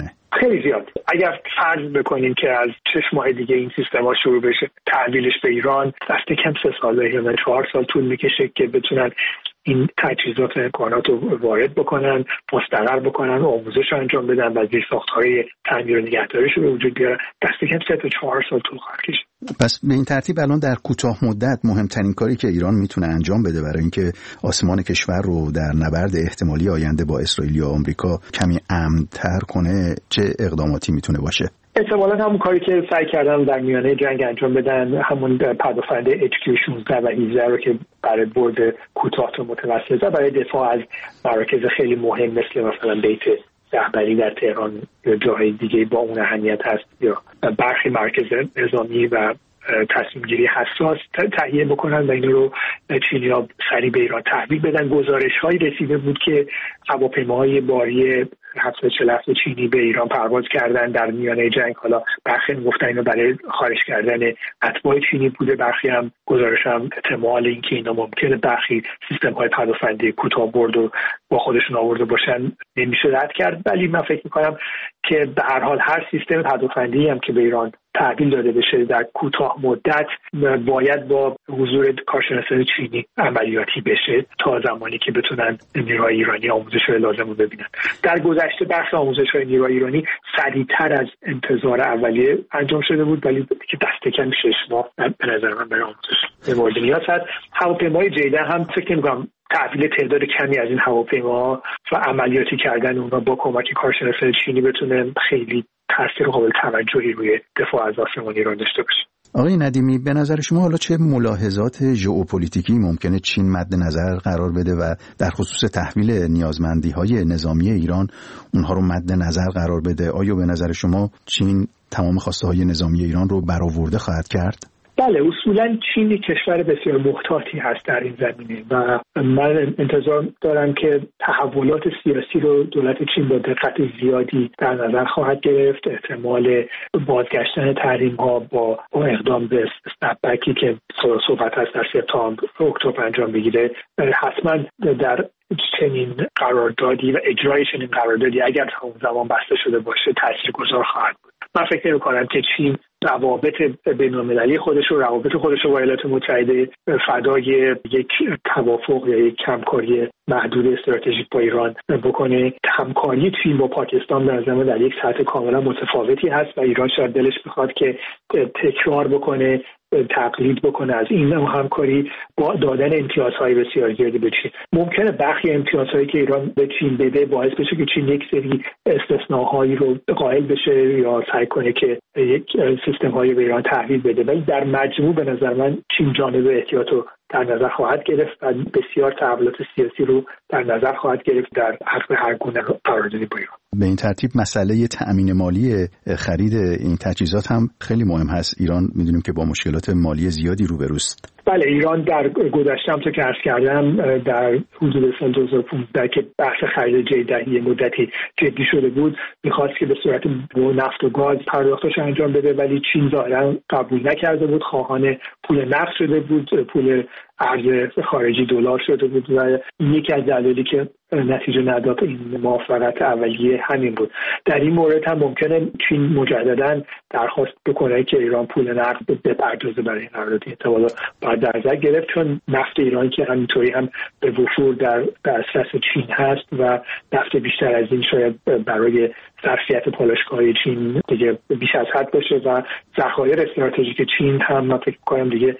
خیلی زیاد. اگر فرض بکنیم که از 6 ماه دیگه این سیستم ها شروع بشه تحویلش به ایران، دست کم 3 سال یا 4 سال طول میکشه که بتونن این تجهیزات و امکانات رو وارد بکنن، مستقر بکنن، آموزش رو انجام بدن و زیرساخت‌های تعمیر و نگهداریش رو به وجود بیارن. دست کم 3 تا 4 سال طول خواهد کشید. پس به این ترتیب الان در کوتاه مدت مهمترین کاری که ایران میتونه انجام بده برای اینکه آسمان کشور رو در نبرد احتمالی آینده با اسرائیل یا آمریکا کمی امن‌تر کنه چه اقداماتی میتونه باشه؟ احتمالاً همون کاری که سعی کردن در میانه جنگ انجام بدن، همون پدافند HQ-16 و 17 رو که برای برد کوتاه تا متوسط برای دفاع از مراکز خیلی مهم مثل مثلا بیت رهبری در تهران یا جاهای دیگه با اون اهمیت هست یا برخی مراکز نظامی و تصمیم گیری حساس تهیه بکنن و این رو چینی‌ها سریع به ایران تحویل بدن. گزارش‌هایی رسیده بود که هواپیماهای باری 747 چینی به ایران پرواز کردن در میانه جنگ. حالا برخی میگفتن اینو برای خارج کردن اتباع چینی بوده، برخی هم گزارش هم احتمال اینکه اینا ممکنه برخی سیستم‌های پدافندی کوتاه برد و با خودشون آورده باشن نمیشه رد کرد. ولی من فکر می‌کنم که به هر حال هر سیستم پدافندی هم که به ایران تحویل داده بشه در کوتاه مدت باید با حضور کارشناسان چینی عملیاتی بشه تا زمانی که بتونن نیروهای ایرانی آموزش‌های لازم رو ببینن. در گذشته بخش آموزش‌های نیروهای ایرانی سریع‌تر از انتظار اولیه انجام شده بود، ولی که دست کم 6 ماه به نظر من برای آموزش مورد نیاز هست. هواپیمای جیده هم فکر می‌کنم تحویل تعداد کمی از این هواپیماها و عملیاتی کردن اونها با کمک کارشناسان چینی بتونه خیلی تاثیر قابل توجهی روی دفاع از آسمان ایران داشته باشه. آقای ندیمی، به نظر شما حالا چه ملاحظات ژئوپلیتیکی ممکنه چین مد نظر قرار بده و در خصوص تحویل نیازمندی‌های نظامی ایران اونها رو مد نظر قرار بده؟ آیا به نظر شما چین تمام خواسته‌های نظامی ایران رو برآورده خواهد کرد؟ بله، اصولا چین کشور بسیار محتاطی هست در این زمینه و من انتظار دارم که تحولات سیاسی رو دولت چین با دقت زیادی در نظر خواهد گرفت. احتمال بازگشتن تحریم ها با اقدام به استپبکی که صحبت هست در سپتامبر اکتبر انجام بگیره حتما در چنین قراردادی و اجرای چنین قراردادی اگر تا اون زمان بسته شده باشه تاثیرگذار خواهد بود. من فکر می‌کنم که چین روابط بین‌المللی خودش رو با ایالات متحده فدای یک توافق یا یک همکاری محدود استراتژیک با ایران بکنه. همکاری چین با پاکستان به نظر من در یک سطح کاملا متفاوتی هست و ایران شاید دلش بخواد که تکرار بکنه، تقلید بکنه از این همکاری با دادن امتیازهای بسیار زیادی به چین. ممکنه برخی امتیازهایی که ایران به چین بده باعث بشه که چین یک سری استثناءهایی رو قائل بشه یا سعی کنه که یک سیستم‌هایی به ایران تحویل بده، ولی در مجموع به نظر من چین جانب احتیاط رو در نظر خواهد گرفت و بسیار تحولات سیاسی رو در نظر خواهد گرفت در حق هر گونه قراردادی با ایران. به این ترتیب مسئله تأمین مالی خرید این تجهیزات هم خیلی مهم هست. ایران میدونیم که با مشکلات مالی زیادی روبروست. بله، ایران در گذشته هم که عرض کردم در حدود سال 2015 که بحث خرید جیدهی مدتی جدی شده بود میخواست که به صورت نفت و گاز پرداختش انجام بده، ولی چین ظاهرا قبول نکرده بود، خواهان پول نفت شده بود، پول ارز خارجی دلار شده بود و یکی از دلایلی که نتیجه نداد این موافقت اولیه همین بود. در این مورد هم ممکنه چین مجددا درخواست بکنه که ایران پول نقد بپردازه برای این قرارداد. احتمالاً باید در نظر گرفت چون نفت ایران که همینطوری هم به وفور در دسترس چین هست و نفت بیشتر از این شاید برای ظرفیت پالایشگاه‌های چین دیگه بیش از حد باشه و ذخایر استراتژیک چین هم من فکر می‌کنم دیگه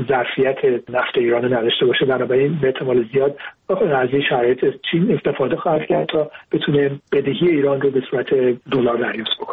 ظرفیت نفت ایران نداشته باشه. بنابراین به احتمال زیاد از این شرایط چین استفاده خواهد کرد تا بتونه بدهی ایران رو به صورت دلار دریافت بکنه.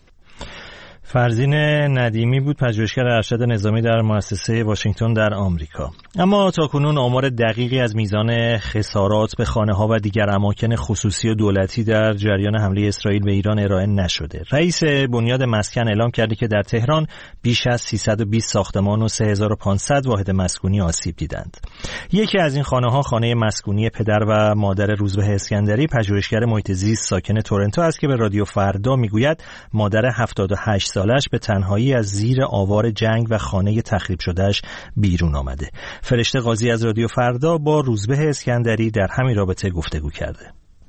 فرزین ندیمی بود، پژوهشگر ارشد نظامی در مؤسسه واشنگتن در آمریکا. اما تاکنون آمار دقیقی از میزان خسارات به خانه‌ها و دیگر اماکن خصوصی و دولتی در جریان حمله اسرائیل به ایران ارائه نشده. رئیس بنیاد مسکن اعلام کرده که در تهران بیش از 320 ساختمان و 3500 واحد مسکونی آسیب دیدند. یکی از این خانه‌ها خانه مسکونی پدر و مادر روزبه اسکندری، پژوهشگر محیط زیست ساکن تورنتو است که به رادیو فردا میگوید مادر 78 سالش به تنهایی از زیر آوار جنگ و خانه تخریب شدهش بیرون آمده. فرشته قاضی از رادیو فردا با روزبه اسکندری در همین رابطه گفتگو کرده.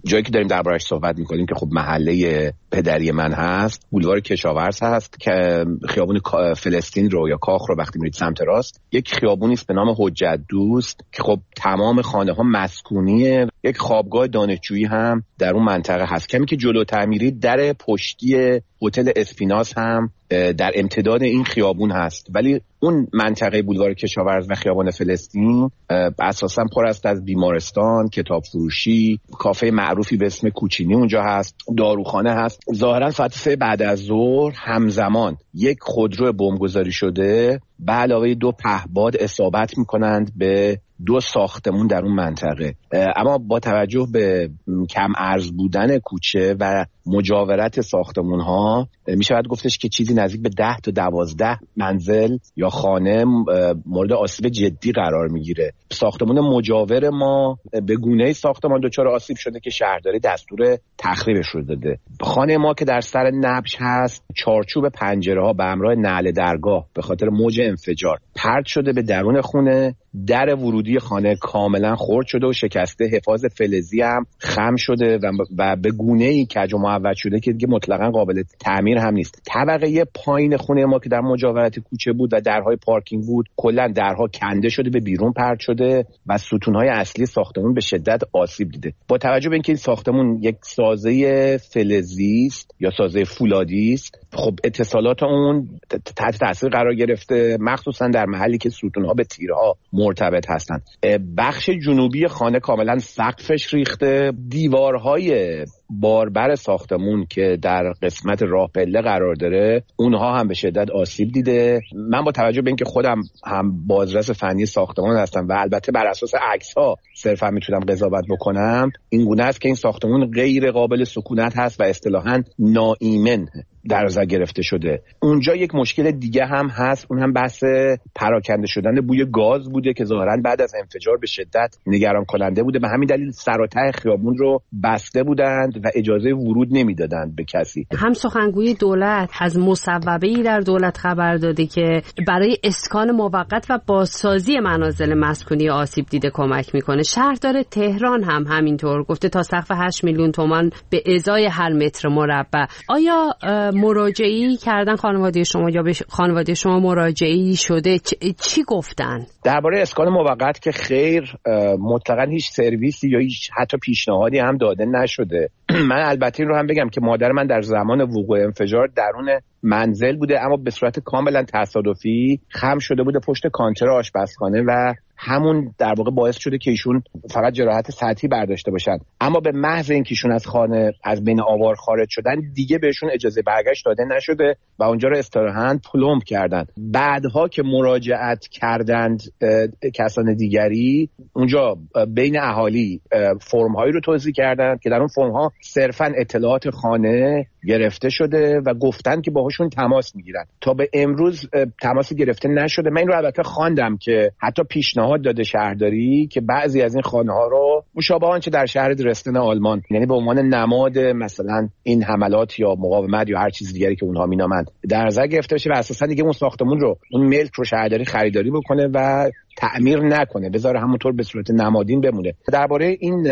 جایی که داریم دربارش صحبت میکنیم که خب محله پدری من هست، بولوار کشاورز هست که خیابون فلسطین رو یا کاخ رو وقتی میرید سمت راست یک خیابونی است به نام حجت دوست که خب تمام خانه ها مسکونیه. یک خوابگاه دانشجویی هم در اون منطقه هست. کمی که جلوتر میرید در پشتی هتل اسپیناس هم در امتداد این خیابون هست، ولی اون منطقه بولوار کشاورز و خیابان فلسطین اساسا پر است از بیمارستان، کتاب فروشی، کافه معروفی به اسم کوچینی اونجا هست، داروخانه هست. ظاهرا ساعت 3 بعد از ظهر همزمان یک خودرو بمبگذاری شده به علاوه 2 پهپاد اصابت میکنند به 2 ساختمون در اون منطقه. اما با توجه به کم ارز بودن کوچه و مجاورت ساختمون ها میشود گفتش که چیزی نزدیک به 10 تا 12 منزل یا خانه مورد آسیب جدی قرار میگیره. ساختمون مجاور ما به گونه‌ای ساختمان دچار آسیب شده که شهرداری دستور تخریبش رو داده. خانه ما که در سر نبش هست، چارچوب پنجره ها به همراه نعل درگاه به خاطر موج انفجار پرت شده به درون خونه. در ورودی خانه کاملا خرد شده و شکسته، حفاظ فلزی هم خم شده و به گونه‌ای کج و معوج شده که دیگه مطلقاً قابل تعمیر هم نیست. طبقه پایین خونه ما که در مجاورت کوچه بود و درهای پارکینگ بود، کلا درها کنده شده، به بیرون پرت شده و ستونهای اصلی ساختمون به شدت آسیب دیده. با توجه به اینکه این ساختمون یک سازه فلزی است یا سازه فولادی است، خب اتصالات اون تحت تاثیر قرار گرفته، مخصوصا در محلی که ستونها به تیرها مرتبط هستند. بخش جنوبی خانه کاملا سقفش ریخته. دیوارهای باربر ساختمون که در قسمت راه پله قرار داره اونها هم به شدت آسیب دیده. من با توجه به اینکه خودم هم بازرس فنی ساختمان هستم و البته بر اساس عکس‌ها صرفا میتونم قضاوت بکنم، این گونه است که این ساختمون غیر قابل سکونت هست و اصطلاحاً ناایمن در نظر گرفته شده. اونجا یک مشکل دیگه هم هست، اون هم بحث پراکنده شدن بوی گاز بوده که ظاهراً بعد از انفجار به شدت نگران کننده بوده. به همین دلیل سر و ته خیابون رو بسته بودند و اجازه ورود نمیدادند به کسی. هم سخنگوی دولت از مصوبه‌ای در دولت خبر داده که برای اسکان موقت و بازسازی منازل مسکونی آسیب دیده کمک میکنه. شهردار تهران هم همینطور گفته تا سقف 8 میلیون تومان به ازای هر متر مربع. آیا مراجعه‌ای کردن خانواده شما یا به خانواده شما مراجعه‌ای شده؟ چی گفتن؟ درباره اسکان موقت که خیر، مطلقاً هیچ سرویسی یا هیچ حتی پیشنهادی هم داده نشده. من البته این رو هم بگم که مادر من در زمان وقوع انفجار درون منزل بوده، اما به صورت کاملا تصادفی خم شده بوده پشت کانتر آشپزخانه و همون در واقع باعث شده که ایشون فقط جراحت سطحی برداشته باشن. اما به محض اینکه ایشون از خانه از بین آوار خارج شدن دیگه بهشون اجازه برگشت داده نشده و اونجا رو اصطلاحاً پلمب کردن. بعدها که مراجعت کردند کسان دیگری، اونجا بین اهالی فرم‌هایی رو توزیع کردند که در اون فرم‌ها صرفاً اطلاعات خانه گرفته شده و گفتن که باهاشون تماس میگیرن. تا به امروز تماسی گرفته نشده. من این رو البته خواندم که حتی پیشنهاد داده شهرداری که بعضی از این خانه‌ها رو مشابه آنچه در شهر درستن آلمان، یعنی به عنوان نماد مثلا این حملات یا مقاومت یا هر چیز دیگری که اونها مینامند، در نظر گرفته بشه و اساسا دیگه اون ساختمون رو، اون ملک رو شهرداری خریداری بکنه و تعمیر نکنه، بذاره همونطور به صورت نمادین بمونه. درباره این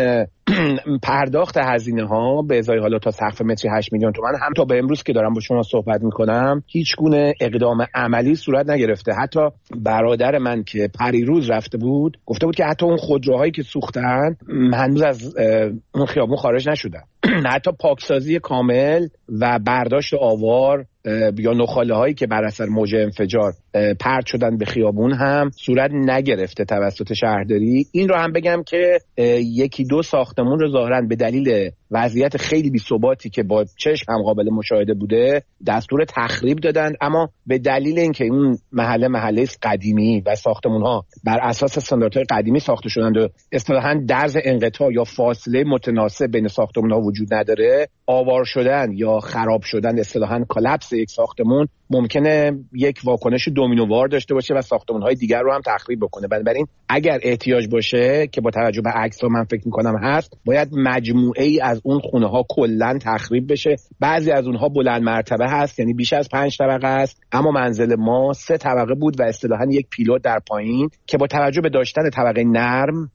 پرداخت هزینه ها به ازای حالا تا سقف متری 8 میلیون تومان هم تا به امروز که دارم با شما صحبت میکنم هیچ گونه اقدام عملی صورت نگرفته. حتی برادر من که پریروز رفته بود گفته بود که حتی اون خودروهایی که سوختن هنوز از اون خیابون خارج نشدن. حتی پاکسازی کامل و برداشت آوار یا نخاله هایی که بر اثر موج انفجار پرت شدن به خیابون هم صورت نگرفته توسط شهرداری. این رو هم بگم که یکی دو ساختمون رو ظاهراً به دلیل وضعیت خیلی بی‌ثباتی که با چشم هم قابل مشاهده بوده دستور تخریب دادن، اما به دلیل اینکه این محله قدیمی و ساختمون ها بر اساس استانداردهای قدیمی ساخته شدند و اصطلاحاً درز انقطاع یا فاصله متناسب بین ساختمون ها وجود نداره، آوار شدن یا خراب شدن اصطلاحاً کلاپس یک ساختمون ممکنه یک واکنش دومینووار داشته باشه و ساختمان‌های دیگر رو هم تخریب بکنه. بنابراین اگر احتیاج باشه که با توجه به عکس‌ها من فکر می‌کنم هست، باید مجموعه‌ای از اون خونه‌ها کلاً تخریب بشه. بعضی از اونها بلند مرتبه هست، یعنی بیش از 5 طبقه است، اما منزل ما 3 طبقه بود و اصطلاحاً یک پیلوت در پایین که با توجه به داشتن طبقه نرم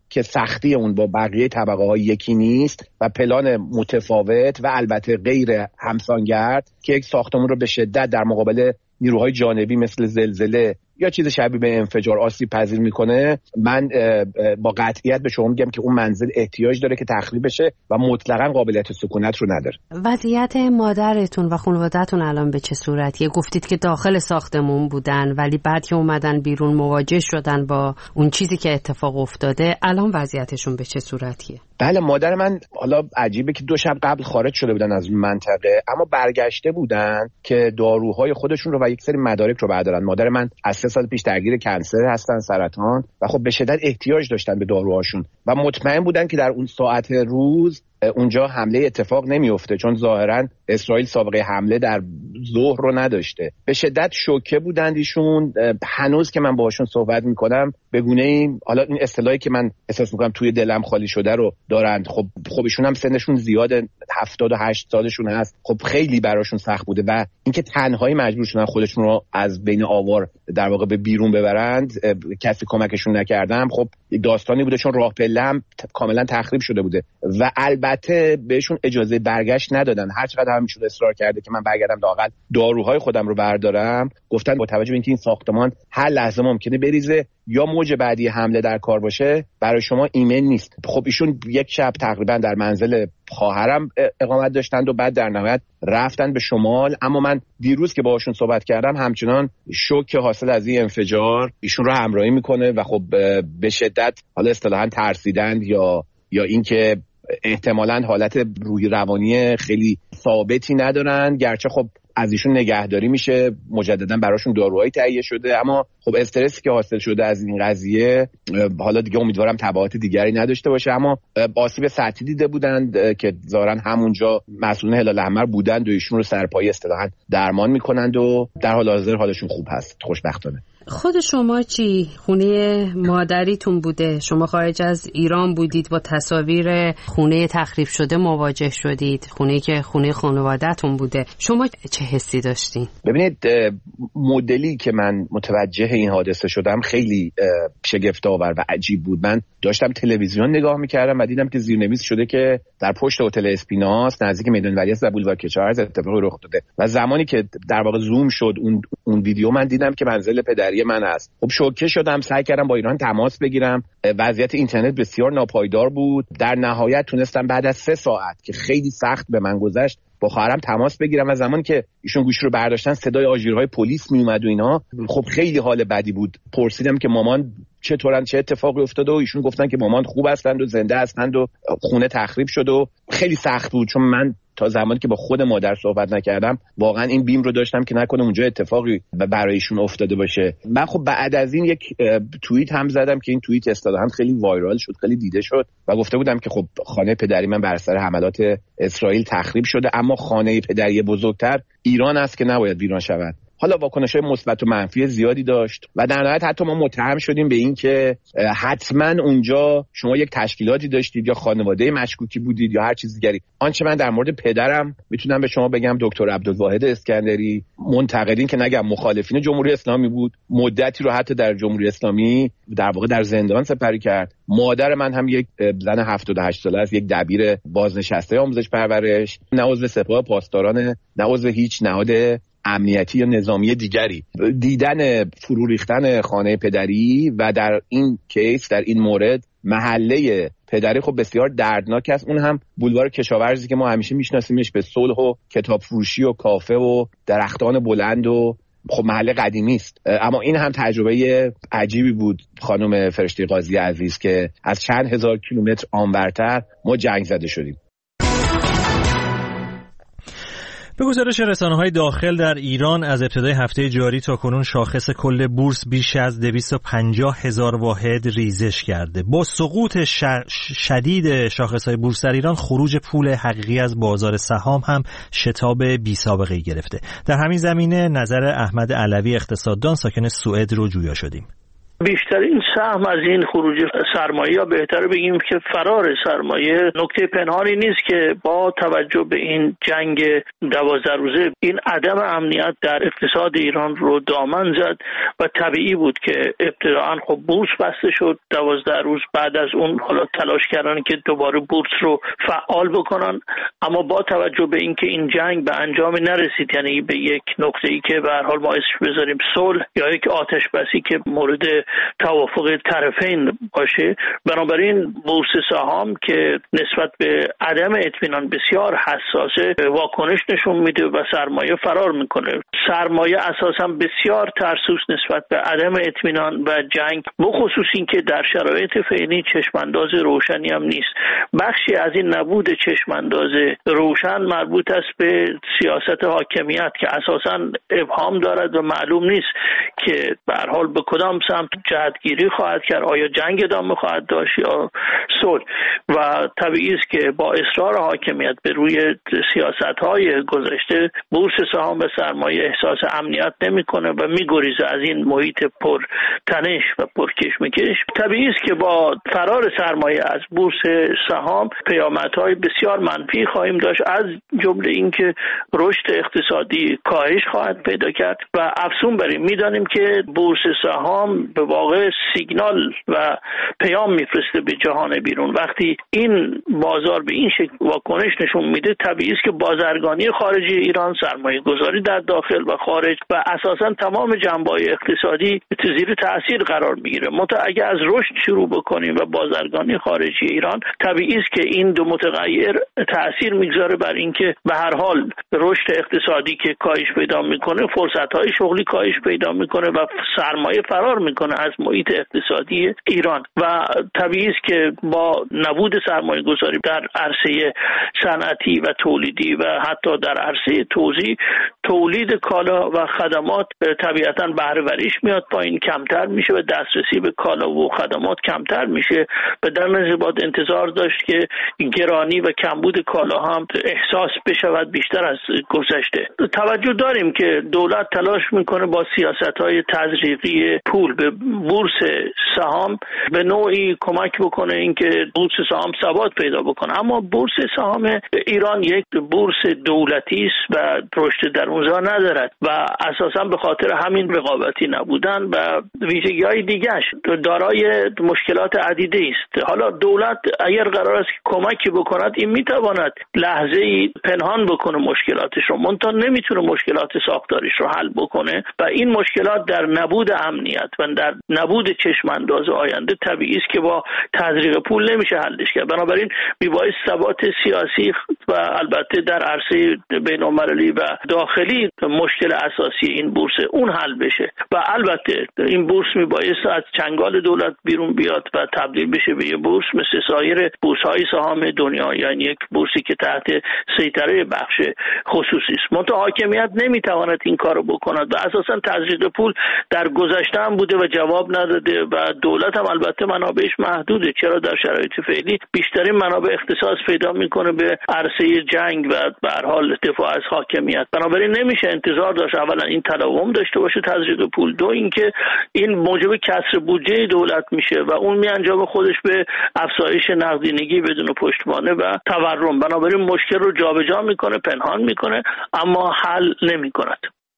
که سختی اون با بقیه طبقه ها یکی نیست و پلان متفاوت و البته غیر همسانگرد که یک ساختمان رو به شدت در مقابل نیروهای جانبی مثل زلزله یا چیز شبیه به انفجار آسیب پذیر میکنه، من با قطعیت به شما میگم که اون منزل احتیاج داره که تخریب بشه و مطلقاً قابلیت سکونت رو نداره. وضعیت مادرتون و خانواده‌تون الان به چه صورتیه؟ گفتید که داخل ساختمون بودن ولی بعد که اومدن بیرون مواجه شدن با اون چیزی که اتفاق افتاده. الان وضعیتشون به چه صورتیه؟ بله، مادر من حالا عجیبه که 2 شب قبل خارج شده بودن از منطقه، اما برگشته بودن که داروهای خودشون رو و یک سری مدارک رو بردارن. مادر من از 3 سال پیش درگیر کنسر هستن، سرطان، و خب به شدت احتیاج داشتن به داروهاشون و مطمئن بودن که در اون ساعت روز اونجا حمله اتفاق نمیفته، چون ظاهرا اسرائیل سابقه حمله در ظهر رو نداشته. به شدت شوکه بودند ایشون. هنوز که من باهاشون صحبت میکنم به گونه‌ای، حالا این اصطلاحی که من احساس میکنم توی دلم خالی شده رو دارند. خب ایشون هم سنشون زیاده، 78 سالشون هست. خب خیلی براشون سخت بوده و اینکه تنهایی مجبور شدن خودشون رو از بین آوار در واقع به بیرون ببرند، کسی کمکشون نکردم. خب داستانی بوده چون راه پله هم کاملا تخریب شده بوده و البته بهشون اجازه برگشت ندادن. هر چقدر هم میشد اصرار کرده که من برگردم لااقل داروهای خودم رو بردارم، گفتن با توجه به اینکه این ساختمان هر لحظه ممکنه بریزه یا موج بعدی حمله در کار باشه، برای شما ایمن نیست. خب ایشون 1 شب تقریبا در منزل خواهرم اقامت داشتند و بعد در نهایت رفتن به شمال. اما من دیروز که باهاشون صحبت کردم همچنان شوک حاصل از این انفجار ایشون رو همراهی میکنه و خب به شدت حالا اصطلاحاً ترسیدند یا اینکه احتمالاً حالت روحی روانی خیلی ثابتی ندارن، گرچه خب از ایشون نگهداری میشه، مجددا براشون داروهایی تهیه شده، اما خب استرسی که حاصل شده از این قضیه حالا دیگه امیدوارم تبعات دیگری نداشته باشه. اما آسیب سطحی دیده بودند که ظاهرا همونجا مسئولین هلال احمر بودند و ایشون رو سرپایی اصطلاحاً درمان میکنند و در حال حاضر حالشون خوب هست خوشبختانه. خود شما چی؟ خونه مادریتون بوده، شما خارج از ایران بودید، با تصاویر خونه تخریب شده مواجه شدید، خونه که خونه خانواده‌تون بوده، شما چه حسی داشتین؟ ببینید، مدلی که من متوجه این حادثه شدم خیلی شگفت‌آور و عجیب بود. من داشتم تلویزیون نگاه می‌کردم و دیدم که زیرنویس شده که در پشت هتل اسپیناس نزدیک میدان ولیعصر و بولوار کشاورز اتفاقی رخ داده و زمانی که در واقع زوم شد اون ویدیو، من دیدم که منزل پدری من است. خب شوکه شدم، سعی کردم با ایران تماس بگیرم. وضعیت اینترنت بسیار ناپایدار بود. در نهایت تونستم بعد از 3 ساعت که خیلی سخت به من گذشت با خواهرم تماس بگیرم و زمانی که ایشون گوشی رو برداشتن صدای آژیرهای پلیس می اومد و اینا. خب خیلی حال بدی بود. پرسیدم که مامان چطورن، چه اتفاقی افتاده و ایشون گفتن که مامان خوب هستند و زنده هستند و خونه تخریب شد و خیلی سخت بود، چون من تا زمانی که با خود مادر صحبت نکردم واقعا این بیم رو داشتم که نکنه اونجا اتفاقی برایشون افتاده باشه. من خب بعد از این یک توییت هم زدم که این توییت اصطلاحاً خیلی وایرال شد، خیلی دیده شد و گفته بودم که خب خانه پدری من بر اثر حملات اسرائیل تخریب شده، اما خانه پدری بزرگتر ایران است که نباید ویران شود. حالا واکنش‌های مثبت و منفی زیادی داشت و در نهایت حتی ما متهم شدیم به این که حتما اونجا شما یک تشکیلاتی داشتید یا خانواده مشکوکی بودید یا هر چیز دیگری. آنچه من در مورد پدرم میتونم به شما بگم، دکتر عبدالواحد اسکندری، منتقدین که نگم مخالفین جمهوری اسلامی بود، مدتی رو حتی در جمهوری اسلامی در واقع در زندان سپری کرد. مادر من هم یک زن 78 ساله است، یک دبیر بازنشسته آموزش پرورش، نه عضو سپاه پاسداران، نه عضو هیچ نهاد امنیتی یا نظامی دیگری. دیدن فرو ریختن خانه پدری و در این کیس، در این مورد محله پدری خب بسیار دردناک است. اون هم بولوار کشاورزی که ما همیشه میشناسیمش به صلح و کتاب فروشی و کافه و درختان بلند و خب محله قدیمی است. اما این هم تجربه عجیبی بود خانم فرشته قاضی عزیز که از چند هزار کیلومتر آنورتر ما جنگ زده شدیم. به گزارش رسانه‌های داخل در ایران از ابتدای هفته جاری تا کنون شاخص کل بورس بیش از 250,000 واحد ریزش کرده. با سقوط شدید شاخص‌های بورس در ایران، خروج پول حقیقی از بازار سهام هم شتاب بی‌سابقه‌ای گرفته. در همین زمینه نظر احمد علوی اقتصاددان ساکن سوئد رو جویا شدیم. بیشترین سهم از این خروج سرمایه، یا بهتر بگیم که فرار سرمایه، نکته پنهانی نیست که با توجه به این جنگ 12 روزه این عدم امنیت در اقتصاد ایران رو دامن زد و طبیعی بود که ابتداءً خب بورس بسته شد 12 روز. بعد از اون حالا تلاش کردن که دوباره بورس رو فعال بکنن، اما با توجه به اینکه این جنگ به انجام نرسید، یعنی به یک نقطه‌ای که به هر حال ما اسمش بذاریم صلح یا یک آتش بسی که مورد توافق طرفین باشه، بنابراین بورس سهام که نسبت به عدم اطمینان بسیار حساسه واکنش نشون میده و سرمایه فرار میکنه. سرمایه اساسا بسیار ترسوس نسبت به عدم اطمینان و جنگ، بخصوص این که در شرایط فعلی چشمانداز روشنی هم نیست. بخشی از این نبود چشمانداز روشن مربوط است به سیاست حاکمیت که اساسا ابهام دارد و معلوم نیست که به هر حال به کدام سمت جهتگیری خواهد کرد، آیا جنگ ادامه خواهد داشت یا صلح. و طبیعی است که با اصرار حاکمیت به روی سیاست‌های گذشته بورس سهام و سرمایه احساس امنیت نمی‌کنه و می‌گریزه از این محیط پر تنش و پر کشمکش. طبیعی است که با فرار سرمایه از بورس سهام پیامدهای بسیار منفی خواهیم داشت، از جمله اینکه رشد اقتصادی کاهش خواهد پیدا کرد و افزون بر این می‌دانیم که بورس سهام به واقع سیگنال و پیام میفرسته به جهان بیرون. وقتی این بازار به این شکل واکنش نشون میده، طبیعی است که بازرگانی خارجی ایران، سرمایه گذاری در داخل و خارج و اساساً تمام جنبه‌های اقتصادی زیر تاثیر قرار میگیره. اگر از رشد شروع بکنیم و بازرگانی خارجی ایران، طبیعی است که این دو متغیر تاثیر میگذاره بر اینکه به هر حال رشد اقتصادی که کاهش پیدا میکنه، فرصت‌های شغلی کاهش پیدا میکنه و سرمایه فرار میکنه از محیط اقتصادی ایران. و طبیعی است که با نبود سرمایه گذاری در عرصه صنعتی و تولیدی و حتی در عرصه توزیع، تولید کالا و خدمات طبیعتاً بهره وریش میاد پایین، کمتر میشه و دسترسی به کالا و خدمات کمتر میشه. به در نظر باید انتظار داشت که گرانی و کمبود کالا هم احساس بشود بیشتر از گذشته. توجه داریم که دولت تلاش میکنه با سیاست‌های تزریقی پول به بورس سهام به نوعی کمک بکنه اینکه بورس سهام ثبات پیدا بکنه، اما بورس سهام ایران یک بورس دولتی است و رشد در اونجا ندارد و اساساً به خاطر همین رقابتی نبودن و ویژگی‌های دیگه‌اش دارای مشکلات عدیده است. حالا دولت اگر قرار است کمکی بکند، این میتواند لحظه‌ای پنهان بکنه مشکلاتش رو، منتها نمیتونه مشکلات ساختاریش رو حل بکنه و این مشکلات در نبود امنیت و در نبود چشمانداز آینده طبیعی است که با تزریق پول نمیشه حلش کرد. بنابراین میبایست ثبات سیاسی و البته در عرصه بین‌المللی و داخلی مشکل اساسی این بورس اون حل بشه و البته این بورس میبایست از چنگال دولت بیرون بیاد و تبدیل بشه به یه بورس مثل سایر بورس‌های سهام دنیا، یعنی یک بورسی که تحت سیطره بخش خصوصی است. منتها حاکمیت نمیتواند این کارو بکند و اساساً تزریق پول در گذشته هم بوده و جواب نداده و دولت هم البته منابعش محدوده، چرا در شرایط فعلی بیشترین منابع اختصاص پیدا میکنه به عرصه جنگ و به هر حال دفاع از حاکمیت. بنابراین نمیشه انتظار داشت اولا این تلاوم داشته باشه تزریق پول، دو اینکه این موجب کسر بودجه دولت میشه و اون میانجام خودش به افزایش نقدینگی بدون پشتوانه و تورم. بنابراین مشکل رو جابجا میکنه، پنهان میکنه، اما حل نمیکند.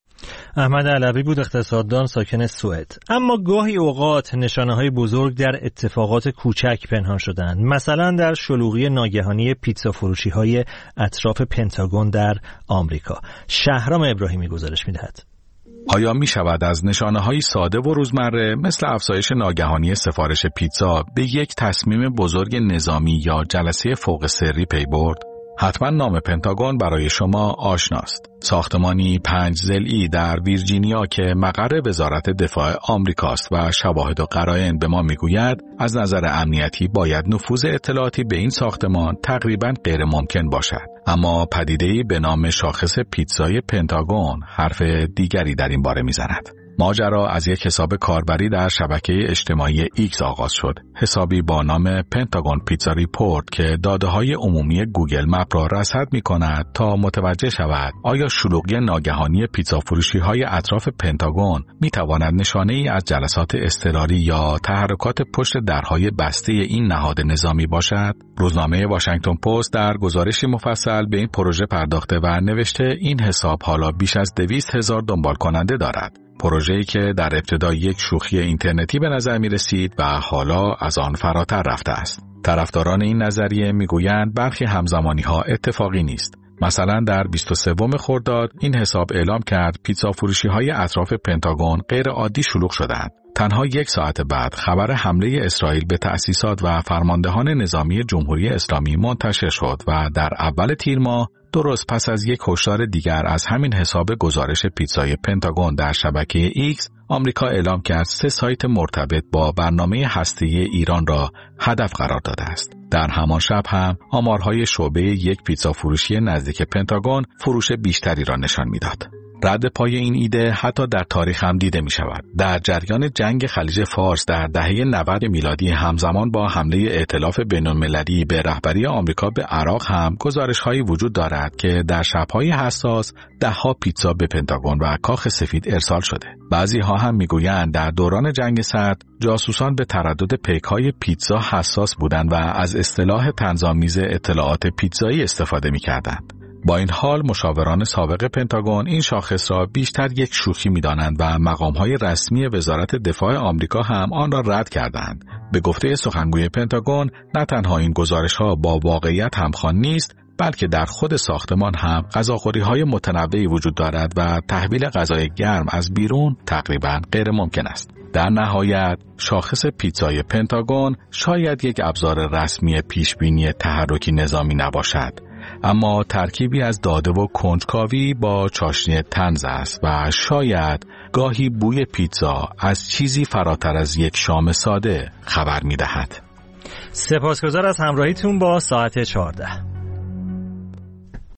احمد علوی بود، اقتصاددان ساکن سوئد. اما گاهی اوقات نشانه‌های بزرگ در اتفاقات کوچک پنهان شدند، مثلا در شلوغی ناگهانی پیتزا فروشی‌های اطراف پنتاگون در آمریکا. شهرام ابراهیمی گزارش می‌دهد. آیا می شود از نشانه‌های ساده و روزمره مثل افزایش ناگهانی سفارش پیتزا به یک تصمیم بزرگ نظامی یا جلسه فوق سری پی برد؟ حتما نام پنتاگون برای شما آشناست. ساختمانی 5 ضلعی در ویرجینیا که مقر وزارت دفاع آمریکاست و شواهد و قرائن به ما میگوید از نظر امنیتی باید نفوذ اطلاعاتی به این ساختمان تقریباً غیر ممکن باشد. اما پدیده‌ای به نام شاخص پیتزای پنتاگون حرف دیگری در این باره میزند. ماجرا از یک حساب کاربری در شبکه اجتماعی ایکس آغاز شد. حسابی با نام پنتاگون پیتزا ریپورت که داده‌های عمومی گوگل مپ را رصد می‌کند تا متوجه شود آیا شلوغی ناگهانی پیتزا فروشی‌های اطراف پنتاگون می‌تواند نشانه‌ای از جلسات اضطراری یا تحرکات پشت درهای بسته این نهاد نظامی باشد. روزنامه واشنگتن پست در گزارشی مفصل به این پروژه پرداخته و نوشته این حساب حالا بیش از 200,000 دنبال کننده دارد. پروژه‌ای که در ابتدا یک شوخی اینترنتی به نظر می رسید و حالا از آن فراتر رفته است. طرفداران این نظریه می گویند برخی همزمانی‌ها اتفاقی نیست. مثلا در 23 خرداد این حساب اعلام کرد پیتزا فروشی‌های اطراف پنتاگون غیر عادی شلوغ شدند. تنها 1 ساعت بعد خبر حمله اسرائیل به تأسیسات و فرماندهان نظامی جمهوری اسلامی منتشر شد و در اول تیر ماه درست پس از یک هشدار دیگر از همین حساب گزارش پیتزای پنتاگون در شبکه ایکس، آمریکا اعلام کرد 3 سایت مرتبط با برنامه هسته‌ای ایران را هدف قرار داده است. در همان شب هم آمارهای شعبه یک پیتزا فروشی نزدیک پنتاگون فروش بیشتری را نشان می‌داد. رد پای این ایده حتی در تاریخ هم دیده می شود. در جریان جنگ خلیج فارس در دهه 90 میلادی همزمان با حمله ائتلاف بین‌المللی به رهبری آمریکا به عراق هم گزارش‌هایی وجود دارد که در شب‌های حساس ده‌ها پیتزا به پنتاگون و کاخ سفید ارسال شده. بعضی‌ها هم می‌گویند در دوران جنگ سرد جاسوسان به تردد پیک‌های پیتزا حساس بودند و از اصطلاح طنزآمیز اطلاعات پیتزایی استفاده می‌کردند. با این حال مشاوران سابق پنتاگون این شاخص را بیشتر یک شوخی می‌دانند و مقام‌های رسمی وزارت دفاع آمریکا هم آن را رد کردند. به گفته سخنگوی پنتاگون، نه تنها این گزارش‌ها با واقعیت همخوان نیست، بلکه در خود ساختمان هم غذاخوری‌های متنوعی وجود دارد و تحویل غذای گرم از بیرون تقریباً غیر ممکن است. در نهایت شاخص پیتزای پنتاگون شاید یک ابزار رسمی پیشبینی تحرکی نظامی نباشد، اما ترکیبی از داده و کنجکاوی با چاشنی طنز است و شاید گاهی بوی پیتزا از چیزی فراتر از یک شام ساده خبر می‌دهد. سپاسگزار از همراهیتون با ساعت 14.